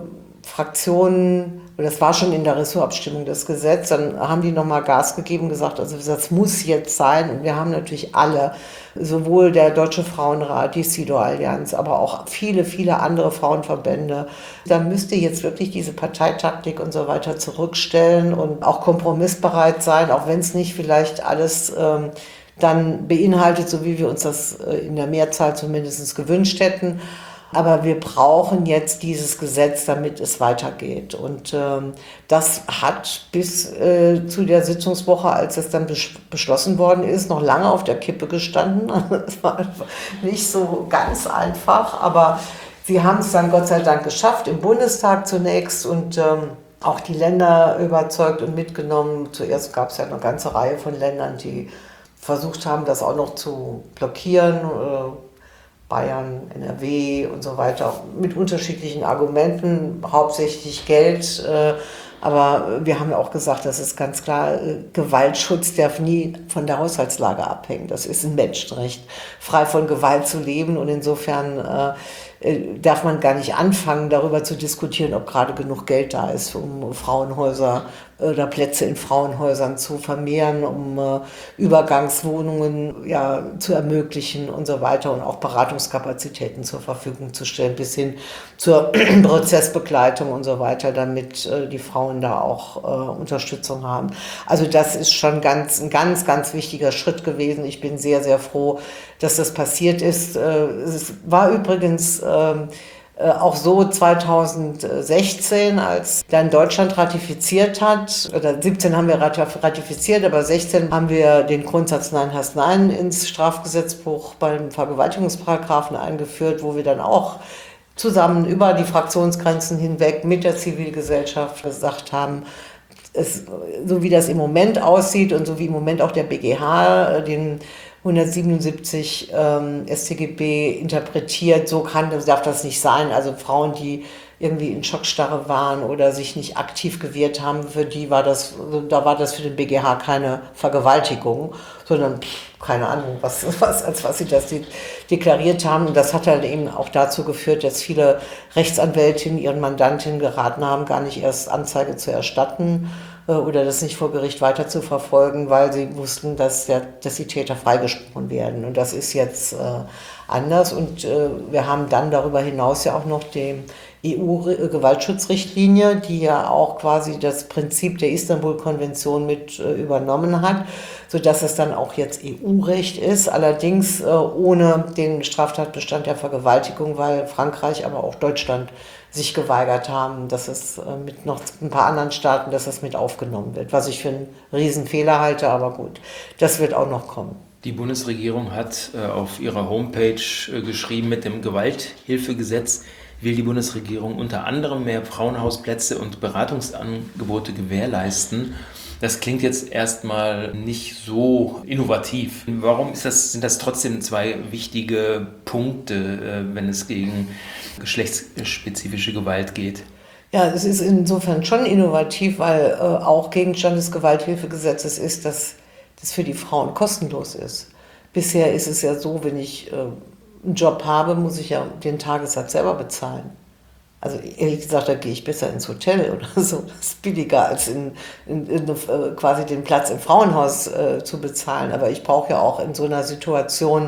Fraktionen, das war schon in der Ressortabstimmung das Gesetz, dann haben die nochmal Gas gegeben und gesagt, also das muss jetzt sein. Und wir haben natürlich alle, sowohl der Deutsche Frauenrat, die CEDAW-Allianz, aber auch viele, viele andere Frauenverbände. Da müsste jetzt wirklich diese Parteitaktik und so weiter zurückstellen und auch kompromissbereit sein, auch wenn es nicht vielleicht alles ähm, dann beinhaltet, so wie wir uns das in der Mehrzahl zumindest gewünscht hätten. Aber wir brauchen jetzt dieses Gesetz, damit es weitergeht. Und ähm, das hat bis äh, zu der Sitzungswoche, als es dann besch- beschlossen worden ist, noch lange auf der Kippe gestanden. Es war nicht so ganz einfach, aber sie haben es dann Gott sei Dank geschafft, im Bundestag zunächst und ähm, auch die Länder überzeugt und mitgenommen. Zuerst gab es ja eine ganze Reihe von Ländern, die versucht haben, das auch noch zu blockieren. Äh, Bayern, N R W und so weiter, mit unterschiedlichen Argumenten, hauptsächlich Geld. Äh, aber wir haben ja auch gesagt, das ist ganz klar, äh, Gewaltschutz darf nie von der Haushaltslage abhängen. Das ist ein Menschenrecht, frei von Gewalt zu leben. Und insofern äh, äh, darf man gar nicht anfangen, darüber zu diskutieren, ob gerade genug Geld da ist, um Frauenhäuser oder Plätze in Frauenhäusern zu vermehren, um äh, Übergangswohnungen ja, zu ermöglichen und so weiter und auch Beratungskapazitäten zur Verfügung zu stellen, bis hin zur Prozessbegleitung und so weiter, damit äh, die Frauen da auch äh, Unterstützung haben. Also das ist schon ganz, ein ganz, ganz wichtiger Schritt gewesen. Ich bin sehr, sehr froh, dass das passiert ist. Äh, es war übrigens äh, auch so zweitausendsechzehn, als dann Deutschland ratifiziert hat, oder siebzehn haben wir ratifiziert, aber sechzehn haben wir den Grundsatz Nein heißt Nein ins Strafgesetzbuch beim Vergewaltigungsparagraphen eingeführt, wo wir dann auch zusammen über die Fraktionsgrenzen hinweg mit der Zivilgesellschaft gesagt haben, es, so wie das im Moment aussieht und so wie im Moment auch der B G H den hundertsiebenundsiebzig ähm, S t G B interpretiert, so kann, darf das nicht sein. Also Frauen, die irgendwie in Schockstarre waren oder sich nicht aktiv gewehrt haben, für die war das, da war das für den B G H keine Vergewaltigung, sondern pff, keine Ahnung, was, was, als was sie das de- deklariert haben. Und das hat halt eben auch dazu geführt, dass viele Rechtsanwältinnen ihren Mandantinnen geraten haben, gar nicht erst Anzeige zu erstatten oder das nicht vor Gericht weiter zu verfolgen, weil sie wussten, dass, der, dass die Täter freigesprochen werden. Und das ist jetzt äh, anders. Und äh, wir haben dann darüber hinaus ja auch noch die E U-Gewaltschutzrichtlinie, die ja auch quasi das Prinzip der Istanbul-Konvention mit äh, übernommen hat, sodass es dann auch jetzt E U-Recht ist, allerdings äh, ohne den Straftatbestand der Vergewaltigung, weil Frankreich, aber auch Deutschland sich geweigert haben, dass es äh, mit noch ein paar anderen Staaten, dass es mit aufgenommen wird, was ich für einen Riesenfehler halte, aber gut, das wird auch noch kommen. Die Bundesregierung hat äh, auf ihrer Homepage äh, geschrieben, mit dem Gewalthilfegesetz will die Bundesregierung unter anderem mehr Frauenhausplätze und Beratungsangebote gewährleisten. Das klingt jetzt erstmal nicht so innovativ. Warum ist das, sind das trotzdem zwei wichtige Punkte, äh, wenn es gegen geschlechtsspezifische Gewalt geht? Ja, es ist insofern schon innovativ, weil äh, auch Gegenstand des Gewalthilfegesetzes ist, dass das für die Frauen kostenlos ist. Bisher ist es ja so, wenn ich äh, einen Job habe, muss ich ja den Tagessatz selber bezahlen. Also ehrlich gesagt, da gehe ich besser ins Hotel oder so. Das ist billiger, als in, in, in, in quasi den Platz im Frauenhaus äh, zu bezahlen. Aber ich brauche ja auch in so einer Situation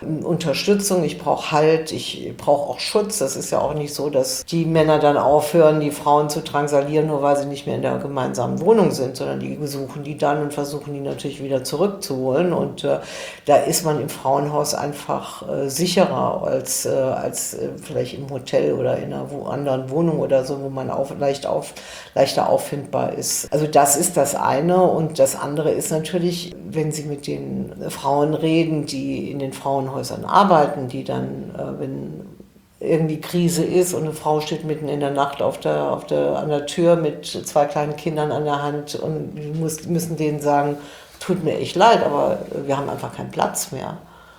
Unterstützung, ich brauche Halt, ich brauche auch Schutz. Das ist ja auch nicht so, dass die Männer dann aufhören, die Frauen zu drangsalieren, nur weil sie nicht mehr in der gemeinsamen Wohnung sind, sondern die besuchen die dann und versuchen die natürlich wieder zurückzuholen. Und äh, da ist man im Frauenhaus einfach äh, sicherer als, äh, als äh, vielleicht im Hotel oder in einer wo anderen Wohnung oder so, wo man auf, leicht auf, leichter auffindbar ist. Also das ist das eine. Und das andere ist natürlich, wenn Sie mit den Frauen reden, die in den Frauenhäusern arbeiten, die dann, äh, wenn irgendwie Krise ist und eine Frau steht mitten in der Nacht auf der, auf der, an der Tür mit zwei kleinen Kindern an der Hand und die muss, müssen denen sagen, tut mir echt leid, aber wir haben einfach keinen Platz mehr.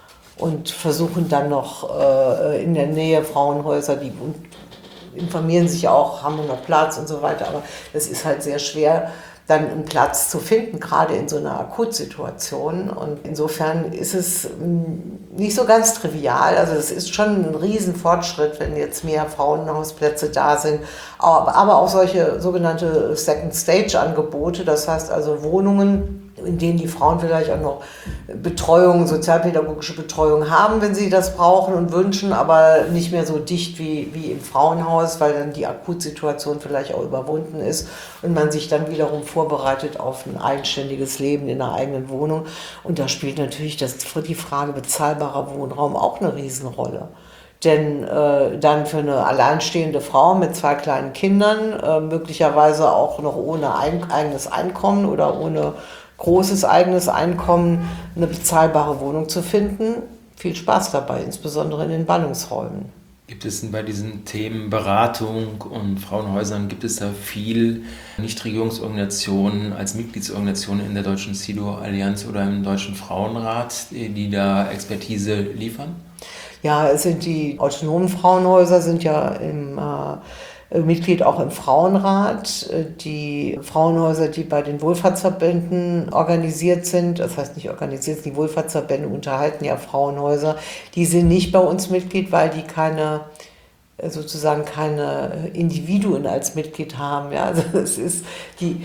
Und versuchen dann noch äh, in der Nähe Frauenhäuser, die informieren sich auch, haben wir noch Platz und so weiter, aber das ist halt sehr schwer, dann einen Platz zu finden, gerade in so einer Akutsituation. Und insofern ist es nicht so ganz trivial. Also es ist schon ein Riesenfortschritt, wenn jetzt mehr Frauenhausplätze da sind, aber auch solche sogenannte Second-Stage-Angebote, das heißt also Wohnungen, in denen die Frauen vielleicht auch noch Betreuung, sozialpädagogische Betreuung haben, wenn sie das brauchen und wünschen, aber nicht mehr so dicht wie, wie im Frauenhaus, weil dann die Akutsituation vielleicht auch überwunden ist und man sich dann wiederum vorbereitet auf ein eigenständiges Leben in einer eigenen Wohnung. Und da spielt natürlich das, die Frage bezahlbarer Wohnraum auch eine Riesenrolle. Denn äh, dann für eine alleinstehende Frau mit zwei kleinen Kindern, äh, möglicherweise auch noch ohne ein, eigenes Einkommen oder ohne großes eigenes Einkommen, eine bezahlbare Wohnung zu finden. Viel Spaß dabei, insbesondere in den Ballungsräumen. Gibt es denn bei diesen Themen Beratung und Frauenhäusern, gibt es da viel Nichtregierungsorganisationen als Mitgliedsorganisationen in der Deutschen SIDO-Allianz oder im Deutschen Frauenrat, die da Expertise liefern? Ja, es sind die autonomen Frauenhäuser, sind ja im äh, Mitglied auch im Frauenrat. Die Frauenhäuser, die bei den Wohlfahrtsverbänden organisiert sind, das heißt nicht organisiert, die Wohlfahrtsverbände unterhalten ja Frauenhäuser, die sind nicht bei uns Mitglied, weil die keine sozusagen keine Individuen als Mitglied haben. Ja, also es ist die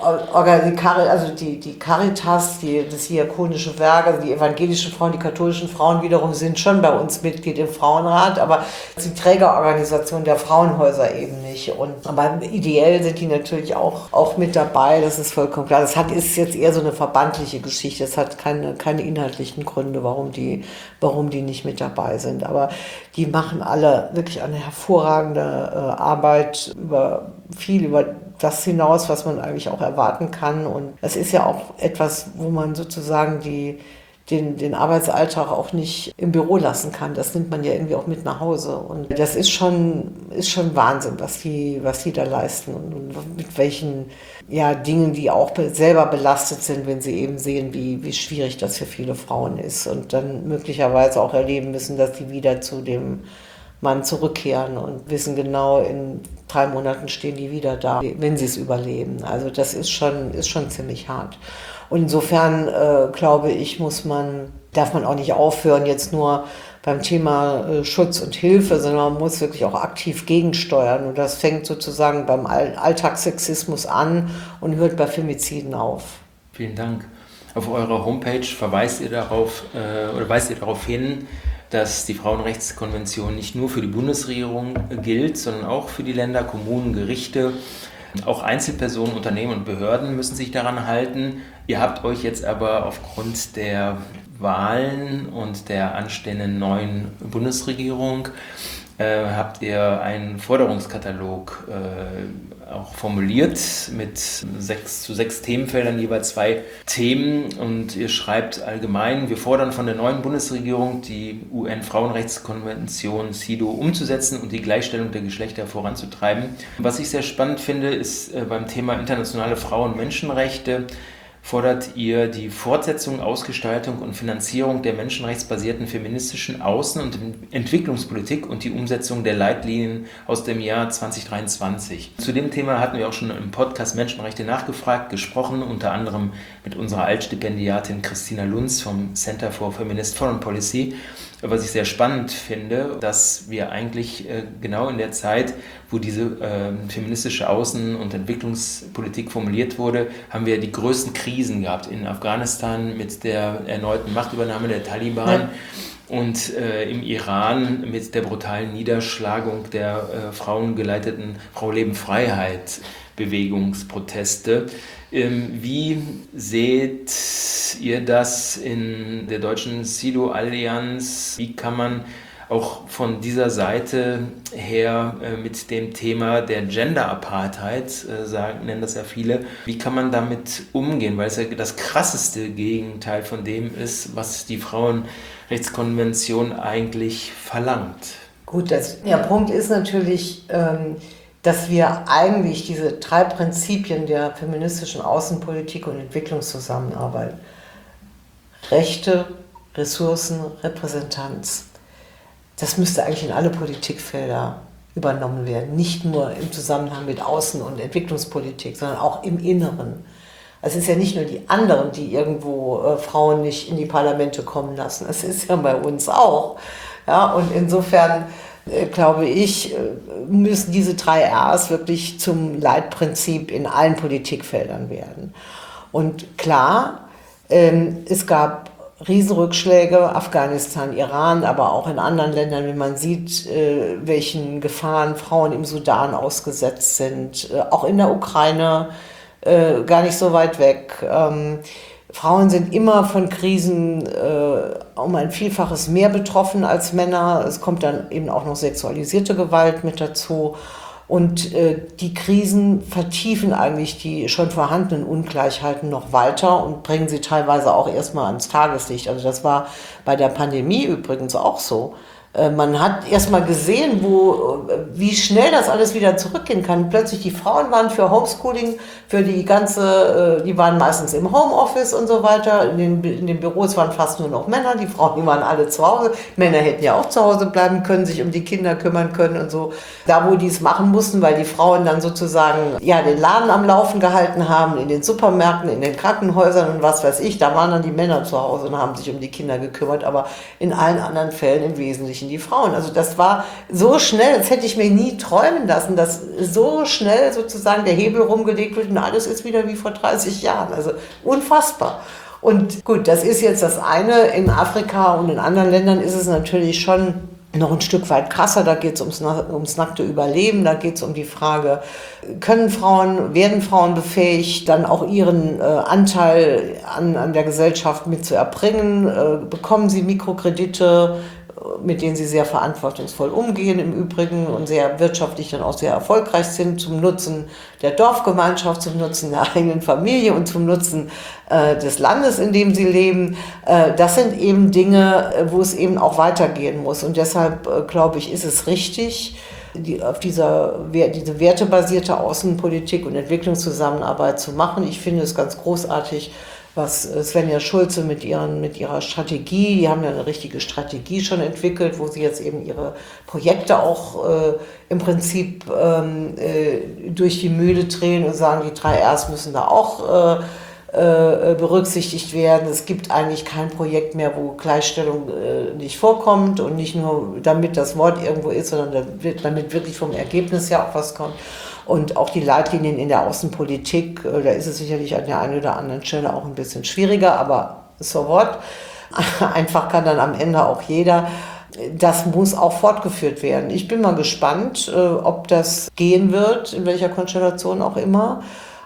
also die, die Caritas, die, das Diakonische Werk, also die evangelischen Frauen, die katholischen Frauen wiederum sind schon bei uns Mitglied im Frauenrat, aber die Trägerorganisation der Frauenhäuser eben nicht. Und, aber ideell sind die natürlich auch, auch mit dabei, das ist vollkommen klar. Das hat, ist jetzt eher so eine verbandliche Geschichte, es hat keine, keine inhaltlichen Gründe, warum die, warum die nicht mit dabei sind. Aber die machen alle wirklich eine hervorragende äh, Arbeit über viel, über das hinaus, was man eigentlich auch erwarten kann. Und das ist ja auch etwas, wo man sozusagen die, den, den Arbeitsalltag auch nicht im Büro lassen kann. Das nimmt man ja irgendwie auch mit nach Hause. Und das ist schon, ist schon Wahnsinn, was die, was die da leisten und, und mit welchen ja, Dingen, die auch selber belastet sind, wenn sie eben sehen, wie, wie schwierig das für viele Frauen ist und dann möglicherweise auch erleben müssen, dass die wieder zu dem Mann zurückkehren und wissen genau, in drei Monaten stehen die wieder da, wenn sie es überleben. Also das ist schon, ist schon ziemlich hart. Und insofern äh, glaube ich, muss man, darf man auch nicht aufhören, jetzt nur beim Thema äh, Schutz und Hilfe, sondern man muss wirklich auch aktiv gegensteuern. Und das fängt sozusagen beim All- Alltagssexismus an und hört bei Femiziden auf. Vielen Dank. Auf eurer Homepage verweist ihr darauf äh, oder weist ihr darauf hin, dass die Frauenrechtskonvention nicht nur für die Bundesregierung gilt, sondern auch für die Länder, Kommunen, Gerichte. Auch Einzelpersonen, Unternehmen und Behörden müssen sich daran halten. Ihr habt euch jetzt aber aufgrund der Wahlen und der anstehenden neuen Bundesregierung äh, habt ihr einen Forderungskatalog äh, auch formuliert mit sechs zu sechs Themenfeldern, jeweils zwei Themen. Und ihr schreibt allgemein, wir fordern von der neuen Bundesregierung, die U N-Frauenrechtskonvention SIDO umzusetzen und die Gleichstellung der Geschlechter voranzutreiben. Was ich sehr spannend finde, ist äh, beim Thema internationale Frauen- und Menschenrechte, fordert ihr die Fortsetzung, Ausgestaltung und Finanzierung der menschenrechtsbasierten feministischen Außen- und Entwicklungspolitik und die Umsetzung der Leitlinien aus dem Jahr zwanzig dreiundzwanzig. Zu dem Thema hatten wir auch schon im Podcast Menschenrechte nachgefragt, gesprochen, unter anderem mit unserer Altstipendiatin Christina Lunz vom Center for Feminist Foreign Policy. Was ich sehr spannend finde, dass wir eigentlich äh, genau in der Zeit, wo diese äh, feministische Außen- und Entwicklungspolitik formuliert wurde, haben wir die größten Krisen gehabt in Afghanistan mit der erneuten Machtübernahme der Taliban. Ja. und äh, im Iran mit der brutalen Niederschlagung der äh, frauengeleiteten Frau Leben Freiheit Bewegungsproteste. Ähm, wie seht ihr das in der deutschen SIDO-Allianz? Wie kann man auch von dieser Seite her äh, mit dem Thema der Gender-Apartheid, äh, sagen, nennen das ja viele, wie kann man damit umgehen? Weil es ja das krasseste Gegenteil von dem ist, was die Frauenrechtskonvention eigentlich verlangt. Gut, das, der Punkt ist natürlich, ähm, dass wir eigentlich diese drei Prinzipien der feministischen Außenpolitik und Entwicklungszusammenarbeit, Rechte, Ressourcen, Repräsentanz, das müsste eigentlich in alle Politikfelder übernommen werden. Nicht nur im Zusammenhang mit Außen- und Entwicklungspolitik, sondern auch im Inneren. Also es ist ja nicht nur die anderen, die irgendwo äh, Frauen nicht in die Parlamente kommen lassen. Es ist ja bei uns auch. Ja, und insofern äh, glaube ich, äh, müssen diese drei R's wirklich zum Leitprinzip in allen Politikfeldern werden. Und klar, ähm, es gab Riesenrückschläge, Afghanistan, Iran, aber auch in anderen Ländern, wenn man sieht, äh, welchen Gefahren Frauen im Sudan ausgesetzt sind, äh, auch in der Ukraine, äh, gar nicht so weit weg. Ähm, Frauen sind immer von Krisen äh, um ein Vielfaches mehr betroffen als Männer. Es kommt dann eben auch noch sexualisierte Gewalt mit dazu. Und äh, die Krisen vertiefen eigentlich die schon vorhandenen Ungleichheiten noch weiter und bringen sie teilweise auch erstmal ans Tageslicht. Also das war bei der Pandemie übrigens auch so. Äh, man hat erstmal gesehen, wo, wie schnell das alles wieder zurückgehen kann. Plötzlich die Frauen waren für Homeschooling, für die ganze, äh, die waren meistens im Homeoffice und so weiter. In den, in den Büros waren fast nur noch Männer, die Frauen, die waren alle zu Hause. Männer hätten ja auch zu Hause bleiben können, sich um die Kinder kümmern können und so. Da, wo die es machen mussten, weil die Frauen dann sozusagen ja, den Laden am Laufen gehalten haben, in den Supermärkten, in den Krankenhäusern und was weiß ich, da waren dann die Männer zu Hause und haben sich um die Kinder gekümmert, aber in allen anderen Fällen im Wesentlichen die Frauen. Also das war so schnell, das hätte ich mir nie träumen lassen, dass so schnell sozusagen der Hebel rumgelegt wird und alles ist wieder wie vor dreißig Jahren. Also unfassbar. Und gut, das ist jetzt das eine. In Afrika und in anderen Ländern ist es natürlich schon noch ein Stück weit krasser. Da geht es ums, ums nackte Überleben, da geht es um die Frage, können Frauen, werden Frauen befähigt, dann auch ihren äh, Anteil an, an der Gesellschaft mit zu erbringen? Äh, bekommen sie Mikrokredite, mit denen sie sehr verantwortungsvoll umgehen im Übrigen und sehr wirtschaftlich dann auch sehr erfolgreich sind, zum Nutzen der Dorfgemeinschaft, zum Nutzen der eigenen Familie und zum Nutzen äh, des Landes, in dem sie leben. Äh, das sind eben Dinge, wo es eben auch weitergehen muss. Und deshalb, äh, glaube ich, ist es richtig, die, auf dieser, diese wertebasierte Außenpolitik und Entwicklungszusammenarbeit zu machen. Ich finde es ganz großartig, was Svenja Schulze mit, ihren, mit ihrer Strategie, die haben ja eine richtige Strategie schon entwickelt, wo sie jetzt eben ihre Projekte auch äh, im Prinzip ähm, äh, durch die Mühle drehen und sagen, die drei R's müssen da auch äh, äh, berücksichtigt werden. Es gibt eigentlich kein Projekt mehr, wo Gleichstellung äh, nicht vorkommt und nicht nur damit das Wort irgendwo ist, sondern damit wirklich vom Ergebnis her auch was kommt. Und auch die Leitlinien in der Außenpolitik, da ist es sicherlich an der einen oder anderen Stelle auch ein bisschen schwieriger, aber so what. Einfach kann dann am Ende auch jeder. Das muss auch fortgeführt werden. Ich bin mal gespannt, ob das gehen wird, in welcher Konstellation auch immer.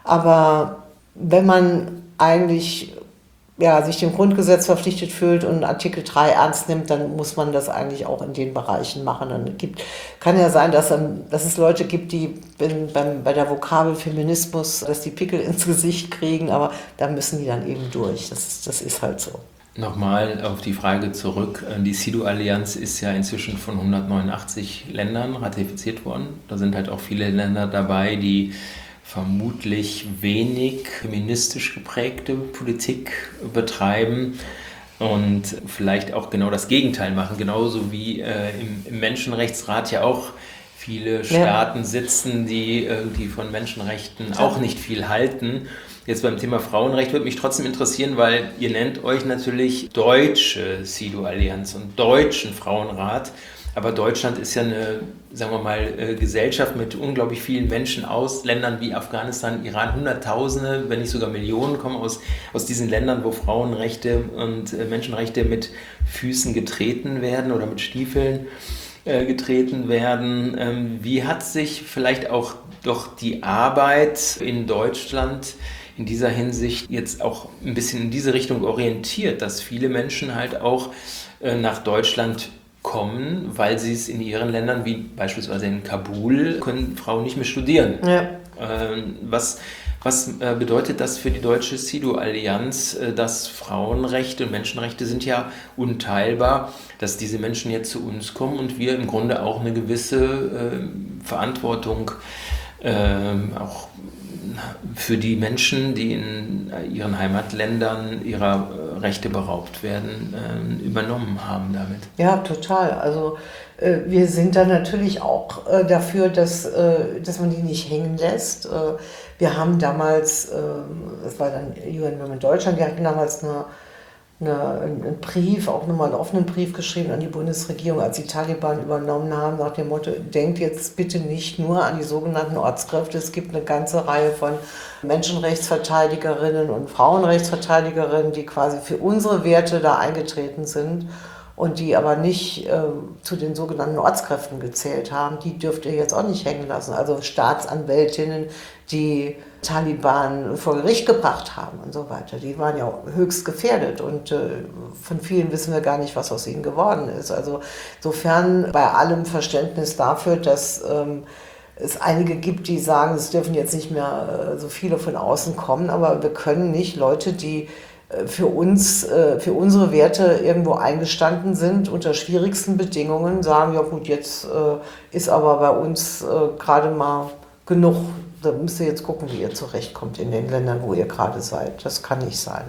Aber wenn man eigentlich ja, sich dem Grundgesetz verpflichtet fühlt und Artikel drei ernst nimmt, dann muss man das eigentlich auch in den Bereichen machen. Dann gibt, kann ja sein, dass, dass es Leute gibt, die wenn, beim, bei der Vokabel Feminismus, dass die Pickel ins Gesicht kriegen, aber da müssen die dann eben durch. Das, das ist halt so. Nochmal auf die Frage zurück. Die SIDO-Allianz ist ja inzwischen von hundertneunundachtzig Ländern ratifiziert worden. Da sind halt auch viele Länder dabei, die vermutlich wenig feministisch geprägte Politik betreiben und vielleicht auch genau das Gegenteil machen, genauso wie äh, im, im Menschenrechtsrat ja auch viele Staaten ja. sitzen, die irgendwie von Menschenrechten ja. auch nicht viel halten. Jetzt beim Thema Frauenrecht würde mich trotzdem interessieren, weil ihr nennt euch natürlich Deutsche SIDO-Allianz und Deutschen Frauenrat. Aber Deutschland ist ja eine, sagen wir mal, Gesellschaft mit unglaublich vielen Menschen aus Ländern wie Afghanistan, Iran. Hunderttausende, wenn nicht sogar Millionen kommen aus, aus diesen Ländern, wo Frauenrechte und Menschenrechte mit Füßen getreten werden oder mit Stiefeln äh, getreten werden. Ähm, wie hat sich vielleicht auch doch die Arbeit in Deutschland in dieser Hinsicht jetzt auch ein bisschen in diese Richtung orientiert, dass viele Menschen halt auch äh, nach Deutschland kommen, weil sie es in ihren Ländern, wie beispielsweise in Kabul, können Frauen nicht mehr studieren. Ja. Ähm, was was äh, bedeutet das für die deutsche C I D O-Allianz, äh, dass Frauenrechte und Menschenrechte sind ja unteilbar, dass diese Menschen jetzt zu uns kommen und wir im Grunde auch eine gewisse äh, Verantwortung äh, auch für die Menschen, die in ihren Heimatländern ihrer Rechte beraubt werden, äh, übernommen haben damit. Ja, total. Also äh, wir sind da natürlich auch äh, dafür, dass, äh, dass man die nicht hängen lässt. Äh, wir haben damals, äh, das war dann U N Women Deutschland, wir hatten damals eine, eine, einen Brief, auch nochmal einen offenen Brief geschrieben an die Bundesregierung, als die Taliban übernommen haben, nach dem Motto, denkt jetzt bitte nicht nur an die sogenannten Ortskräfte, es gibt eine ganze Reihe von Menschenrechtsverteidigerinnen und Frauenrechtsverteidigerinnen, die quasi für unsere Werte da eingetreten sind und die aber nicht äh, zu den sogenannten Ortskräften gezählt haben, die dürft ihr jetzt auch nicht hängen lassen. Also Staatsanwältinnen, die Taliban vor Gericht gebracht haben und so weiter, die waren ja höchst gefährdet und äh, von vielen wissen wir gar nicht, was aus ihnen geworden ist. Also insofern bei allem Verständnis dafür, dass ähm, es einige gibt, die sagen, es dürfen jetzt nicht mehr äh, so viele von außen kommen, aber wir können nicht Leute, die äh, für uns, äh, für unsere Werte irgendwo eingestanden sind, unter schwierigsten Bedingungen sagen, ja gut, jetzt äh, ist aber bei uns äh, gerade mal genug. Da müsst ihr jetzt gucken, wie ihr zurechtkommt in den Ländern, wo ihr gerade seid. Das kann nicht sein.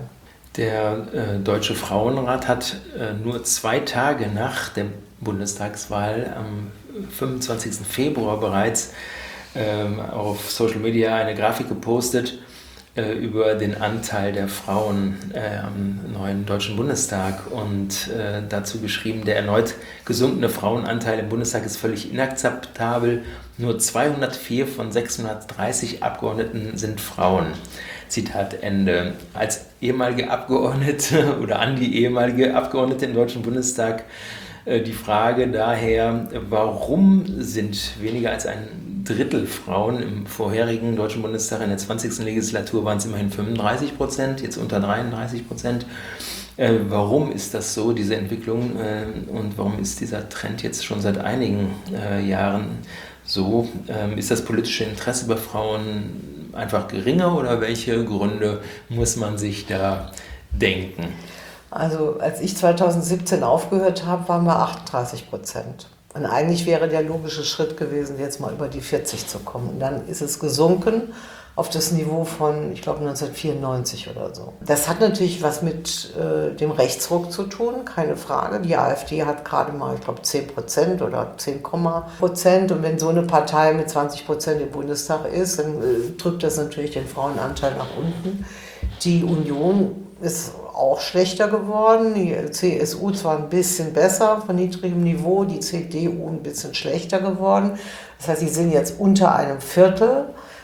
Der äh, Deutsche Frauenrat hat äh, nur zwei Tage nach der Bundestagswahl am fünfundzwanzigsten Februar bereits ähm, auf Social Media eine Grafik gepostet äh, über den Anteil der Frauen äh, am neuen Deutschen Bundestag und äh, dazu geschrieben, der erneut gesunkene Frauenanteil im Bundestag ist völlig inakzeptabel. Nur zweihundertvier von sechshundertdreißig Abgeordneten sind Frauen. Zitat Ende. Als ehemalige Abgeordnete oder an die ehemalige Abgeordnete im Deutschen Bundestag äh, die Frage daher, warum sind weniger als ein Drittel Frauen im vorherigen Deutschen Bundestag? In der zwanzigsten Legislatur waren es immerhin fünfunddreißig Prozent, jetzt unter dreiunddreißig Prozent. Äh, warum ist das so, diese Entwicklung, äh, und warum ist dieser Trend jetzt schon seit einigen äh, Jahren so? Ähm, ist das politische Interesse bei Frauen einfach geringer oder welche Gründe muss man sich da denken? Also als ich zweitausendsiebzehn aufgehört habe, waren wir achtunddreißig Prozent. Und eigentlich wäre der logische Schritt gewesen, jetzt mal über die vierzig zu kommen. Und dann ist es gesunken auf das Niveau von, ich glaube, neunzehnhundertvierundneunzig oder so. Das hat natürlich was mit äh, dem Rechtsruck zu tun, keine Frage. Die AfD hat gerade mal, ich glaube, zehn Prozent oder zehn Prozent. Und wenn so eine Partei mit zwanzig Prozent im Bundestag ist, dann äh, drückt das natürlich den Frauenanteil nach unten. Die Union ist auch schlechter geworden. Die C S U zwar ein bisschen besser von niedrigem Niveau, die C D U ein bisschen schlechter geworden. Das heißt, sie sind jetzt unter einem Viertel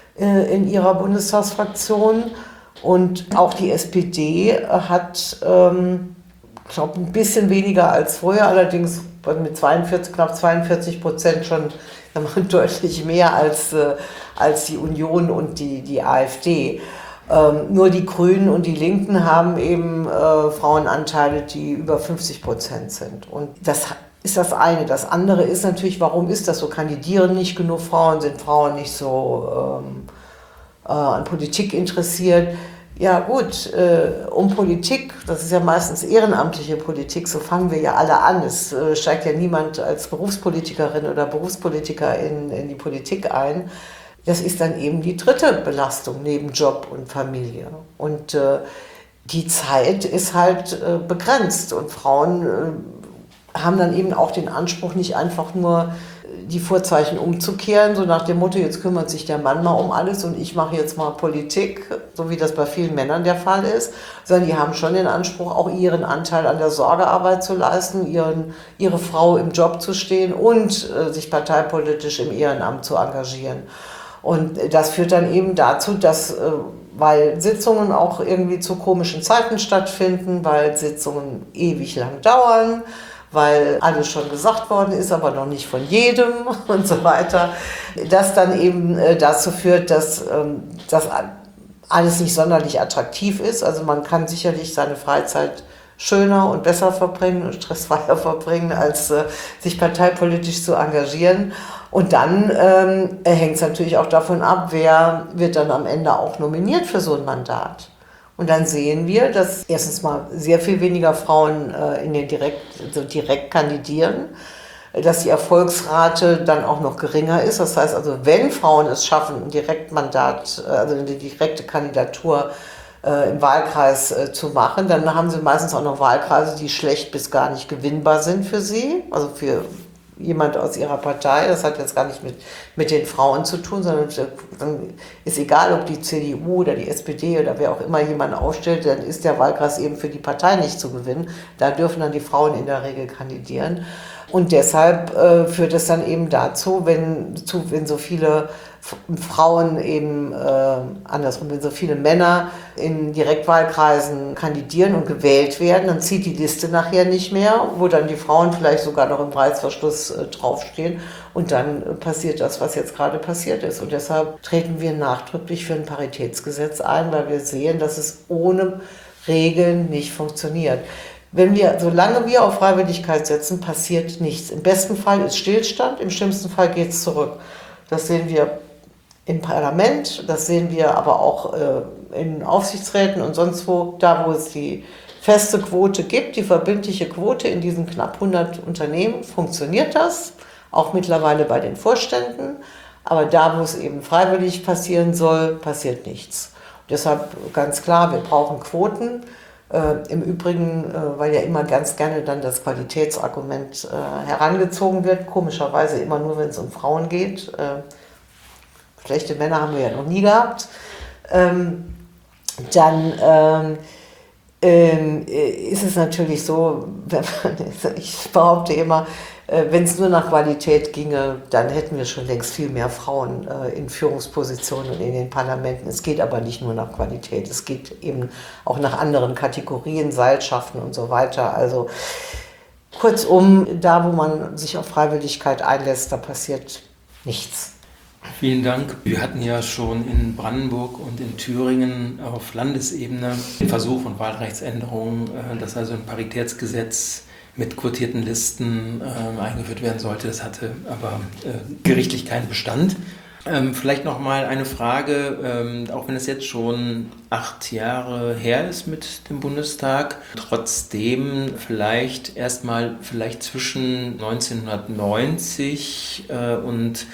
in ihrer Bundestagsfraktion und auch die S P D hat, ähm, ich glaube, ein bisschen weniger als vorher, allerdings mit zweiundvierzig, knapp zweiundvierzig Prozent schon deutlich mehr als, äh, als die Union und die, die AfD. Ähm, nur die Grünen und die Linken haben eben äh, Frauenanteile, die über fünfzig Prozent sind. Und das ist das eine. Das andere ist natürlich, warum ist das so? Kandidieren nicht genug Frauen? Sind Frauen nicht so ähm, äh, an Politik interessiert? Ja gut, äh, um Politik, das ist ja meistens ehrenamtliche Politik, so fangen wir ja alle an. Es äh, steigt ja niemand als Berufspolitikerin oder Berufspolitiker in, in die Politik ein. Das ist dann eben die dritte Belastung neben Job und Familie. Und äh, die Zeit ist halt äh, begrenzt und Frauen äh, haben dann eben auch den Anspruch, nicht einfach nur die Vorzeichen umzukehren, so nach dem Motto, jetzt kümmert sich der Mann mal um alles und ich mache jetzt mal Politik, so wie das bei vielen Männern der Fall ist, sondern die haben schon den Anspruch, auch ihren Anteil an der Sorgearbeit zu leisten, ihren, ihre Frau im Job zu stehen und äh, sich parteipolitisch im Ehrenamt zu engagieren. Und das führt dann eben dazu, dass, äh, weil Sitzungen auch irgendwie zu komischen Zeiten stattfinden, weil Sitzungen ewig lang dauern, weil alles schon gesagt worden ist, aber noch nicht von jedem und so weiter, das dann eben äh, dazu führt, dass ähm, das alles nicht sonderlich attraktiv ist. Also man kann sicherlich seine Freizeit schöner und besser verbringen und stressfreier verbringen, als äh, sich parteipolitisch zu engagieren. Und dann ähm, hängt es natürlich auch davon ab, wer wird dann am Ende auch nominiert für so ein Mandat. Und dann sehen wir, dass erstens mal sehr viel weniger Frauen äh, in den direkt, also direkt kandidieren, dass die Erfolgsrate dann auch noch geringer ist. Das heißt also, wenn Frauen es schaffen, ein Direktmandat, also eine direkte Kandidatur äh, im Wahlkreis äh, zu machen, dann haben sie meistens auch noch Wahlkreise, die schlecht bis gar nicht gewinnbar sind für sie, also für jemand aus ihrer Partei. Das hat jetzt gar nicht mit, mit den Frauen zu tun, sondern dann ist egal, ob die C D U oder die S P D oder wer auch immer jemanden aufstellt, dann ist der Wahlkreis eben für die Partei nicht zu gewinnen. Da dürfen dann die Frauen in der Regel kandidieren. Und deshalb äh, führt es dann eben dazu, wenn, zu, wenn so viele Frauen eben, äh, andersrum, wenn so viele Männer in Direktwahlkreisen kandidieren und gewählt werden, dann zieht die Liste nachher nicht mehr, wo dann die Frauen vielleicht sogar noch im Reißverschluss äh, draufstehen. Und dann äh, passiert das, was jetzt gerade passiert ist. Und deshalb treten wir nachdrücklich für ein Paritätsgesetz ein, weil wir sehen, dass es ohne Regeln nicht funktioniert. Wenn wir, solange wir auf Freiwilligkeit setzen, passiert nichts. Im besten Fall ist Stillstand, im schlimmsten Fall geht es zurück. Das sehen wir im Parlament, das sehen wir aber auch äh, in Aufsichtsräten und sonst wo, da wo es die feste Quote gibt, die verbindliche Quote in diesen knapp hundert Unternehmen, funktioniert das, auch mittlerweile bei den Vorständen. Aber da, wo es eben freiwillig passieren soll, passiert nichts. Deshalb ganz klar, wir brauchen Quoten. Äh, Im Übrigen, äh, weil ja immer ganz gerne dann das Qualitätsargument äh, herangezogen wird, komischerweise immer nur, wenn es um Frauen geht. Äh, schlechte Männer haben wir ja noch nie gehabt. Ähm, dann ähm, ähm, ist es natürlich so, wenn man, ich behaupte immer, äh, wenn es nur nach Qualität ginge, dann hätten wir schon längst viel mehr Frauen äh, in Führungspositionen und in den Parlamenten. Es geht aber nicht nur nach Qualität, es geht eben auch nach anderen Kategorien, Seilschaften und so weiter. Also kurzum, da wo man sich auf Freiwilligkeit einlässt, da passiert nichts. Vielen Dank. Wir hatten ja schon in Brandenburg und in Thüringen auf Landesebene den Versuch von Wahlrechtsänderungen, dass also ein Paritätsgesetz mit quotierten Listen äh, eingeführt werden sollte. Das hatte aber äh, gerichtlich keinen Bestand. Ähm, vielleicht noch mal eine Frage, ähm, auch wenn es jetzt schon acht Jahre her ist mit dem Bundestag, trotzdem vielleicht erstmal vielleicht zwischen neunzehnhundertneunzig äh, und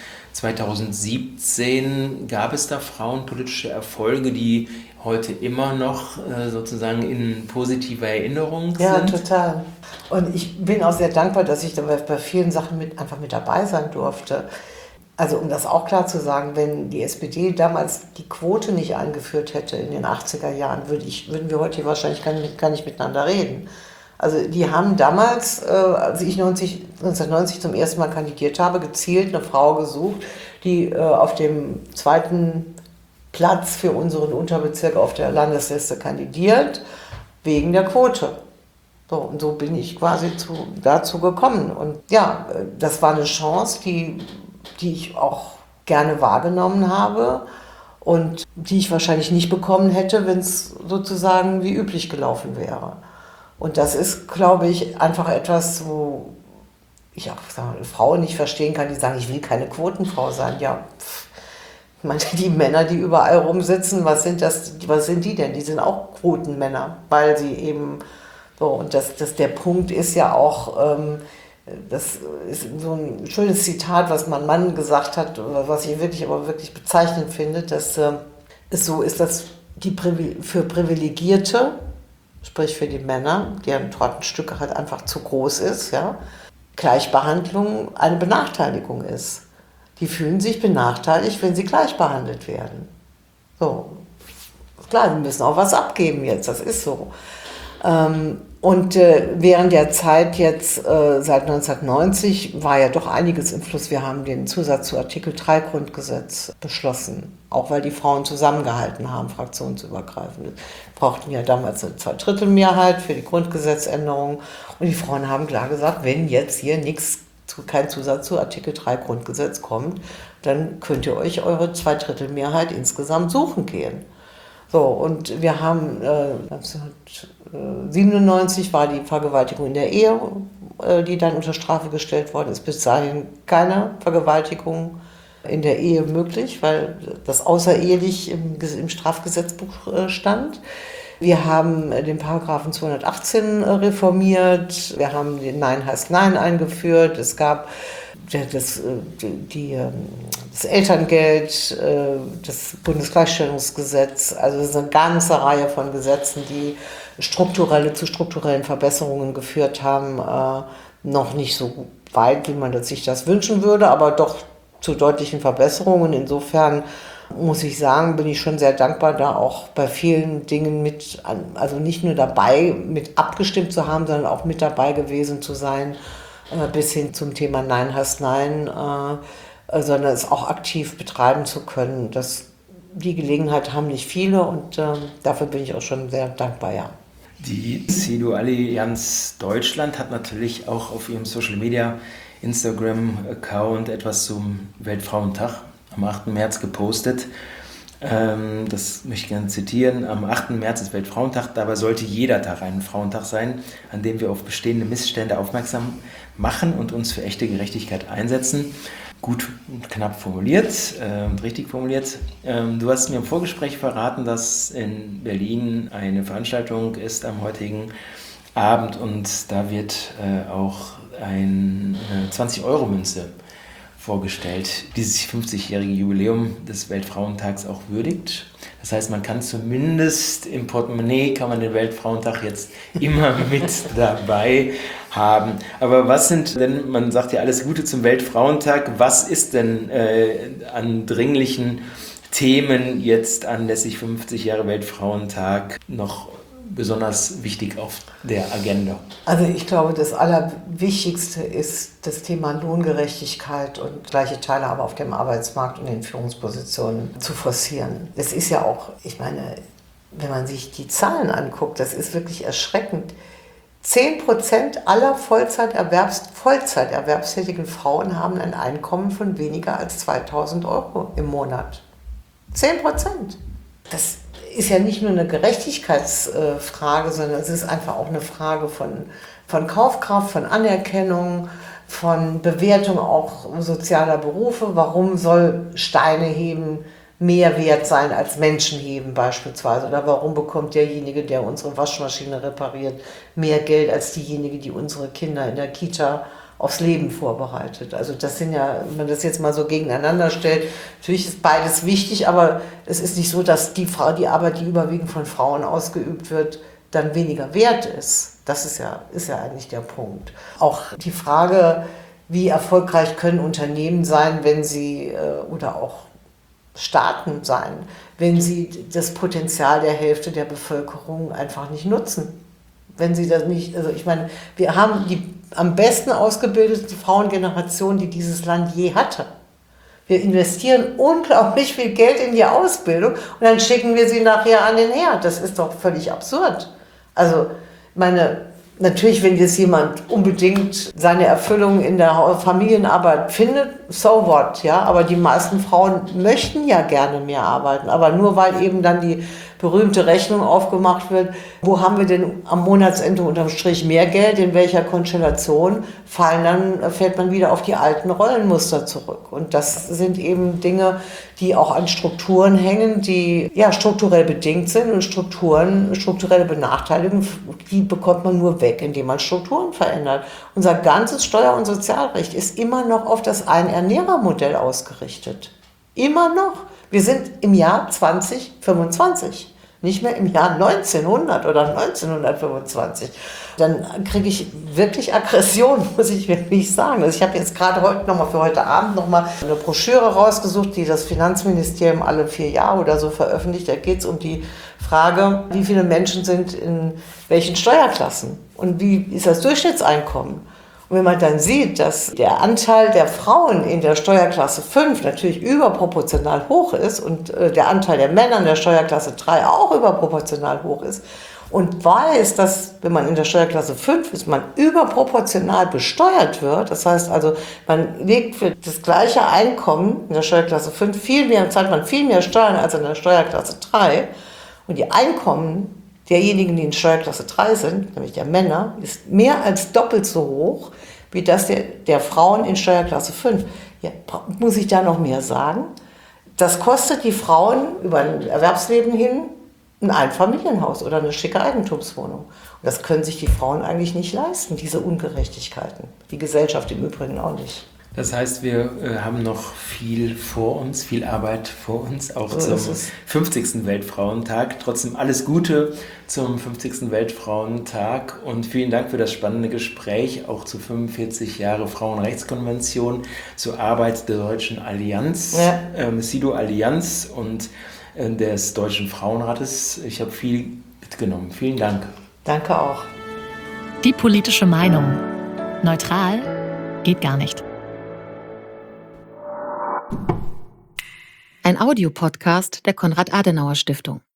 zweitausendsiebzehn gab es da frauenpolitische Erfolge, die heute immer noch äh, sozusagen in positiver Erinnerung sind? Ja, total. Und ich bin auch sehr dankbar, dass ich da bei vielen Sachen mit, einfach mit dabei sein durfte. Also um das auch klar zu sagen, wenn die S P D damals die Quote nicht eingeführt hätte in den achtziger Jahren, würde ich, würden wir heute wahrscheinlich gar nicht, gar nicht miteinander reden. Also die haben damals, äh, als ich neunzehnhundertneunzig zum ersten Mal kandidiert habe, gezielt eine Frau gesucht, die äh, auf dem zweiten Platz für unseren Unterbezirk auf der Landesliste kandidiert, wegen der Quote. So, und so bin ich quasi zu, dazu gekommen. Und ja, das war eine Chance, die, die ich auch gerne wahrgenommen habe und die ich wahrscheinlich nicht bekommen hätte, wenn es sozusagen wie üblich gelaufen wäre. Und das ist, glaube ich, einfach etwas, wo ich auch sage, Frauen nicht verstehen kann, die sagen, ich will keine Quotenfrau sein. Ja, pff, ich meine, die Männer, die überall rumsitzen, was sind das, was sind die denn? Die sind auch Quotenmänner, weil sie eben so, und das, das, der Punkt ist ja auch, ähm, das ist so ein schönes Zitat, was mein Mann gesagt hat, was ich wirklich, aber wirklich bezeichnend finde, dass äh, es so ist, dass die Privi- für Privilegierte, sprich für die Männer, deren Tortenstück halt einfach zu groß ist, ja, Gleichbehandlung eine Benachteiligung ist. Die fühlen sich benachteiligt, wenn sie gleich behandelt werden. So, klar, sie müssen auch was abgeben jetzt, das ist so. Ähm, und äh, während der Zeit jetzt, äh, seit neunzehnhundertneunzig, war ja doch einiges im Fluss. Wir haben den Zusatz zu Artikel drei Grundgesetz beschlossen, auch weil die Frauen zusammengehalten haben, fraktionsübergreifend. Wir brauchten ja damals eine Zweidrittelmehrheit für die Grundgesetzänderung und die Frauen haben klar gesagt, wenn jetzt hier nichts, kein Zusatz zu Artikel drei Grundgesetz kommt, dann könnt ihr euch eure Zweidrittelmehrheit insgesamt suchen gehen. So, und wir haben äh, neunzehnhundertsiebenundneunzig war die Vergewaltigung in der Ehe, äh, die dann unter Strafe gestellt worden ist. Bis dahin keine Vergewaltigung in der Ehe möglich, weil das außerehelich im, im Strafgesetzbuch äh, stand. Wir haben den Paragraphen zweihundertachtzehn reformiert, wir haben den Nein heißt Nein eingeführt, es gab das, die, das Elterngeld, das Bundesgleichstellungsgesetz, also es ist eine ganze Reihe von Gesetzen, die strukturelle zu strukturellen Verbesserungen geführt haben, noch nicht so weit, wie man sich das wünschen würde, aber doch zu deutlichen Verbesserungen. Insofern muss ich sagen, bin ich schon sehr dankbar, da auch bei vielen Dingen mit, also nicht nur dabei mit abgestimmt zu haben, sondern auch mit dabei gewesen zu sein, äh, bis hin zum Thema Nein heißt Nein, äh, sondern es auch aktiv betreiben zu können. Das, die Gelegenheit haben nicht viele und äh, dafür bin ich auch schon sehr dankbar, ja. Die C D U-Allianz Deutschland hat natürlich auch auf ihrem Social Media Instagram-Account etwas zum Weltfrauentag am achten März gepostet. Ähm, das möchte ich gerne zitieren. Am achten März ist Weltfrauentag, dabei sollte jeder Tag ein Frauentag sein, an dem wir auf bestehende Missstände aufmerksam machen und uns für echte Gerechtigkeit einsetzen. Gut und knapp formuliert äh, und richtig formuliert. Ähm, du hast mir im Vorgespräch verraten, dass in Berlin eine Veranstaltung ist am heutigen Abend und da wird äh, auch eine zwanzig-Euro-Münze vorgestellt, die sich fünfzigjährige Jubiläum des Weltfrauentags auch würdigt. Das heißt, man kann zumindest im Portemonnaie, kann man den Weltfrauentag jetzt immer mit dabei haben. Aber was sind denn, man sagt ja alles Gute zum Weltfrauentag, was ist denn äh, an dringlichen Themen jetzt anlässlich fünfzig Jahre Weltfrauentag noch besonders wichtig auf der Agenda? Also ich glaube, das Allerwichtigste ist das Thema Lohngerechtigkeit und gleiche Teilhabe auf dem Arbeitsmarkt und in Führungspositionen zu forcieren. Es ist ja auch, ich meine, wenn man sich die Zahlen anguckt, das ist wirklich erschreckend. zehn Prozent aller Vollzeiterwerbs, Vollzeiterwerbstätigen Frauen haben ein Einkommen von weniger als zweitausend Euro im Monat. zehn Prozent. Das ist ja nicht nur eine Gerechtigkeitsfrage, sondern es ist einfach auch eine Frage von, von Kaufkraft, von Anerkennung, von Bewertung auch sozialer Berufe. Warum soll Steine heben mehr wert sein als Menschen heben beispielsweise? Oder warum bekommt derjenige, der unsere Waschmaschine repariert, mehr Geld als diejenige, die unsere Kinder in der Kita aufs Leben vorbereitet? Also das sind ja, wenn man das jetzt mal so gegeneinander stellt, natürlich ist beides wichtig, aber es ist nicht so, dass die, Frau, die Arbeit, die überwiegend von Frauen ausgeübt wird, dann weniger wert ist. Das ist ja, ist ja eigentlich der Punkt. Auch die Frage, wie erfolgreich können Unternehmen sein, wenn sie, oder auch Staaten sein, wenn sie das Potenzial der Hälfte der Bevölkerung einfach nicht nutzen. Wenn sie das nicht, also ich meine, wir haben die am besten ausgebildete Frauengeneration, die dieses Land je hatte. Wir investieren unglaublich viel Geld in die Ausbildung und dann schicken wir sie nachher an den Herd. Das ist doch völlig absurd. Also, meine, natürlich, wenn jetzt jemand unbedingt seine Erfüllung in der Familienarbeit findet, so what, ja, aber die meisten Frauen möchten ja gerne mehr arbeiten, aber nur weil eben dann die berühmte Rechnung aufgemacht wird, wo haben wir denn am Monatsende unterm Strich mehr Geld, in welcher Konstellation, fallen dann, fällt man wieder auf die alten Rollenmuster zurück. Und das sind eben Dinge, die auch an Strukturen hängen, die ja strukturell bedingt sind und Strukturen, strukturelle Benachteiligungen, die bekommt man nur weg, indem man Strukturen verändert. Unser ganzes Steuer- und Sozialrecht ist immer noch auf das Ein-Ernährer-Modell ausgerichtet. Immer noch. Wir sind im Jahr zwanzig fünfundzwanzig. nicht mehr im Jahr neunzehnhundert oder neunzehnhundertfünfundzwanzig. Dann kriege ich wirklich Aggression, muss ich wirklich sagen. Also ich habe jetzt gerade heute noch mal für heute Abend noch mal eine Broschüre rausgesucht, die das Finanzministerium alle vier Jahre oder so veröffentlicht. Da geht es um die Frage, wie viele Menschen sind in welchen Steuerklassen und wie ist das Durchschnittseinkommen. Und wenn man dann sieht, dass der Anteil der Frauen in der Steuerklasse fünf natürlich überproportional hoch ist und der Anteil der Männer in der Steuerklasse drei auch überproportional hoch ist und weiß, dass, wenn man in der Steuerklasse fünf ist, man überproportional besteuert wird, das heißt also, man legt für das gleiche Einkommen in der Steuerklasse fünf viel mehr, zahlt man viel mehr Steuern als in der Steuerklasse drei und die Einkommen derjenigen, die in Steuerklasse drei sind, nämlich der Männer, ist mehr als doppelt so hoch wie das der, der Frauen in Steuerklasse fünf. Ja, muss ich da noch mehr sagen? Das kostet die Frauen über ein Erwerbsleben hin ein Einfamilienhaus oder eine schicke Eigentumswohnung. Und das können sich die Frauen eigentlich nicht leisten, diese Ungerechtigkeiten. Die Gesellschaft im Übrigen auch nicht. Das heißt, wir äh, haben noch viel vor uns, viel Arbeit vor uns, auch So zum ist es. fünfzigsten Weltfrauentag. Trotzdem alles Gute zum fünfzigsten Weltfrauentag und vielen Dank für das spannende Gespräch, auch zu fünfundvierzig Jahre Frauenrechtskonvention, zur Arbeit der Deutschen Allianz, Ja. ähm, SIDO-Allianz und äh, des Deutschen Frauenrates. Ich habe viel mitgenommen. Vielen Dank. Danke auch. Die politische Meinung. Neutral geht gar nicht. Ein Audiopodcast der Konrad-Adenauer-Stiftung.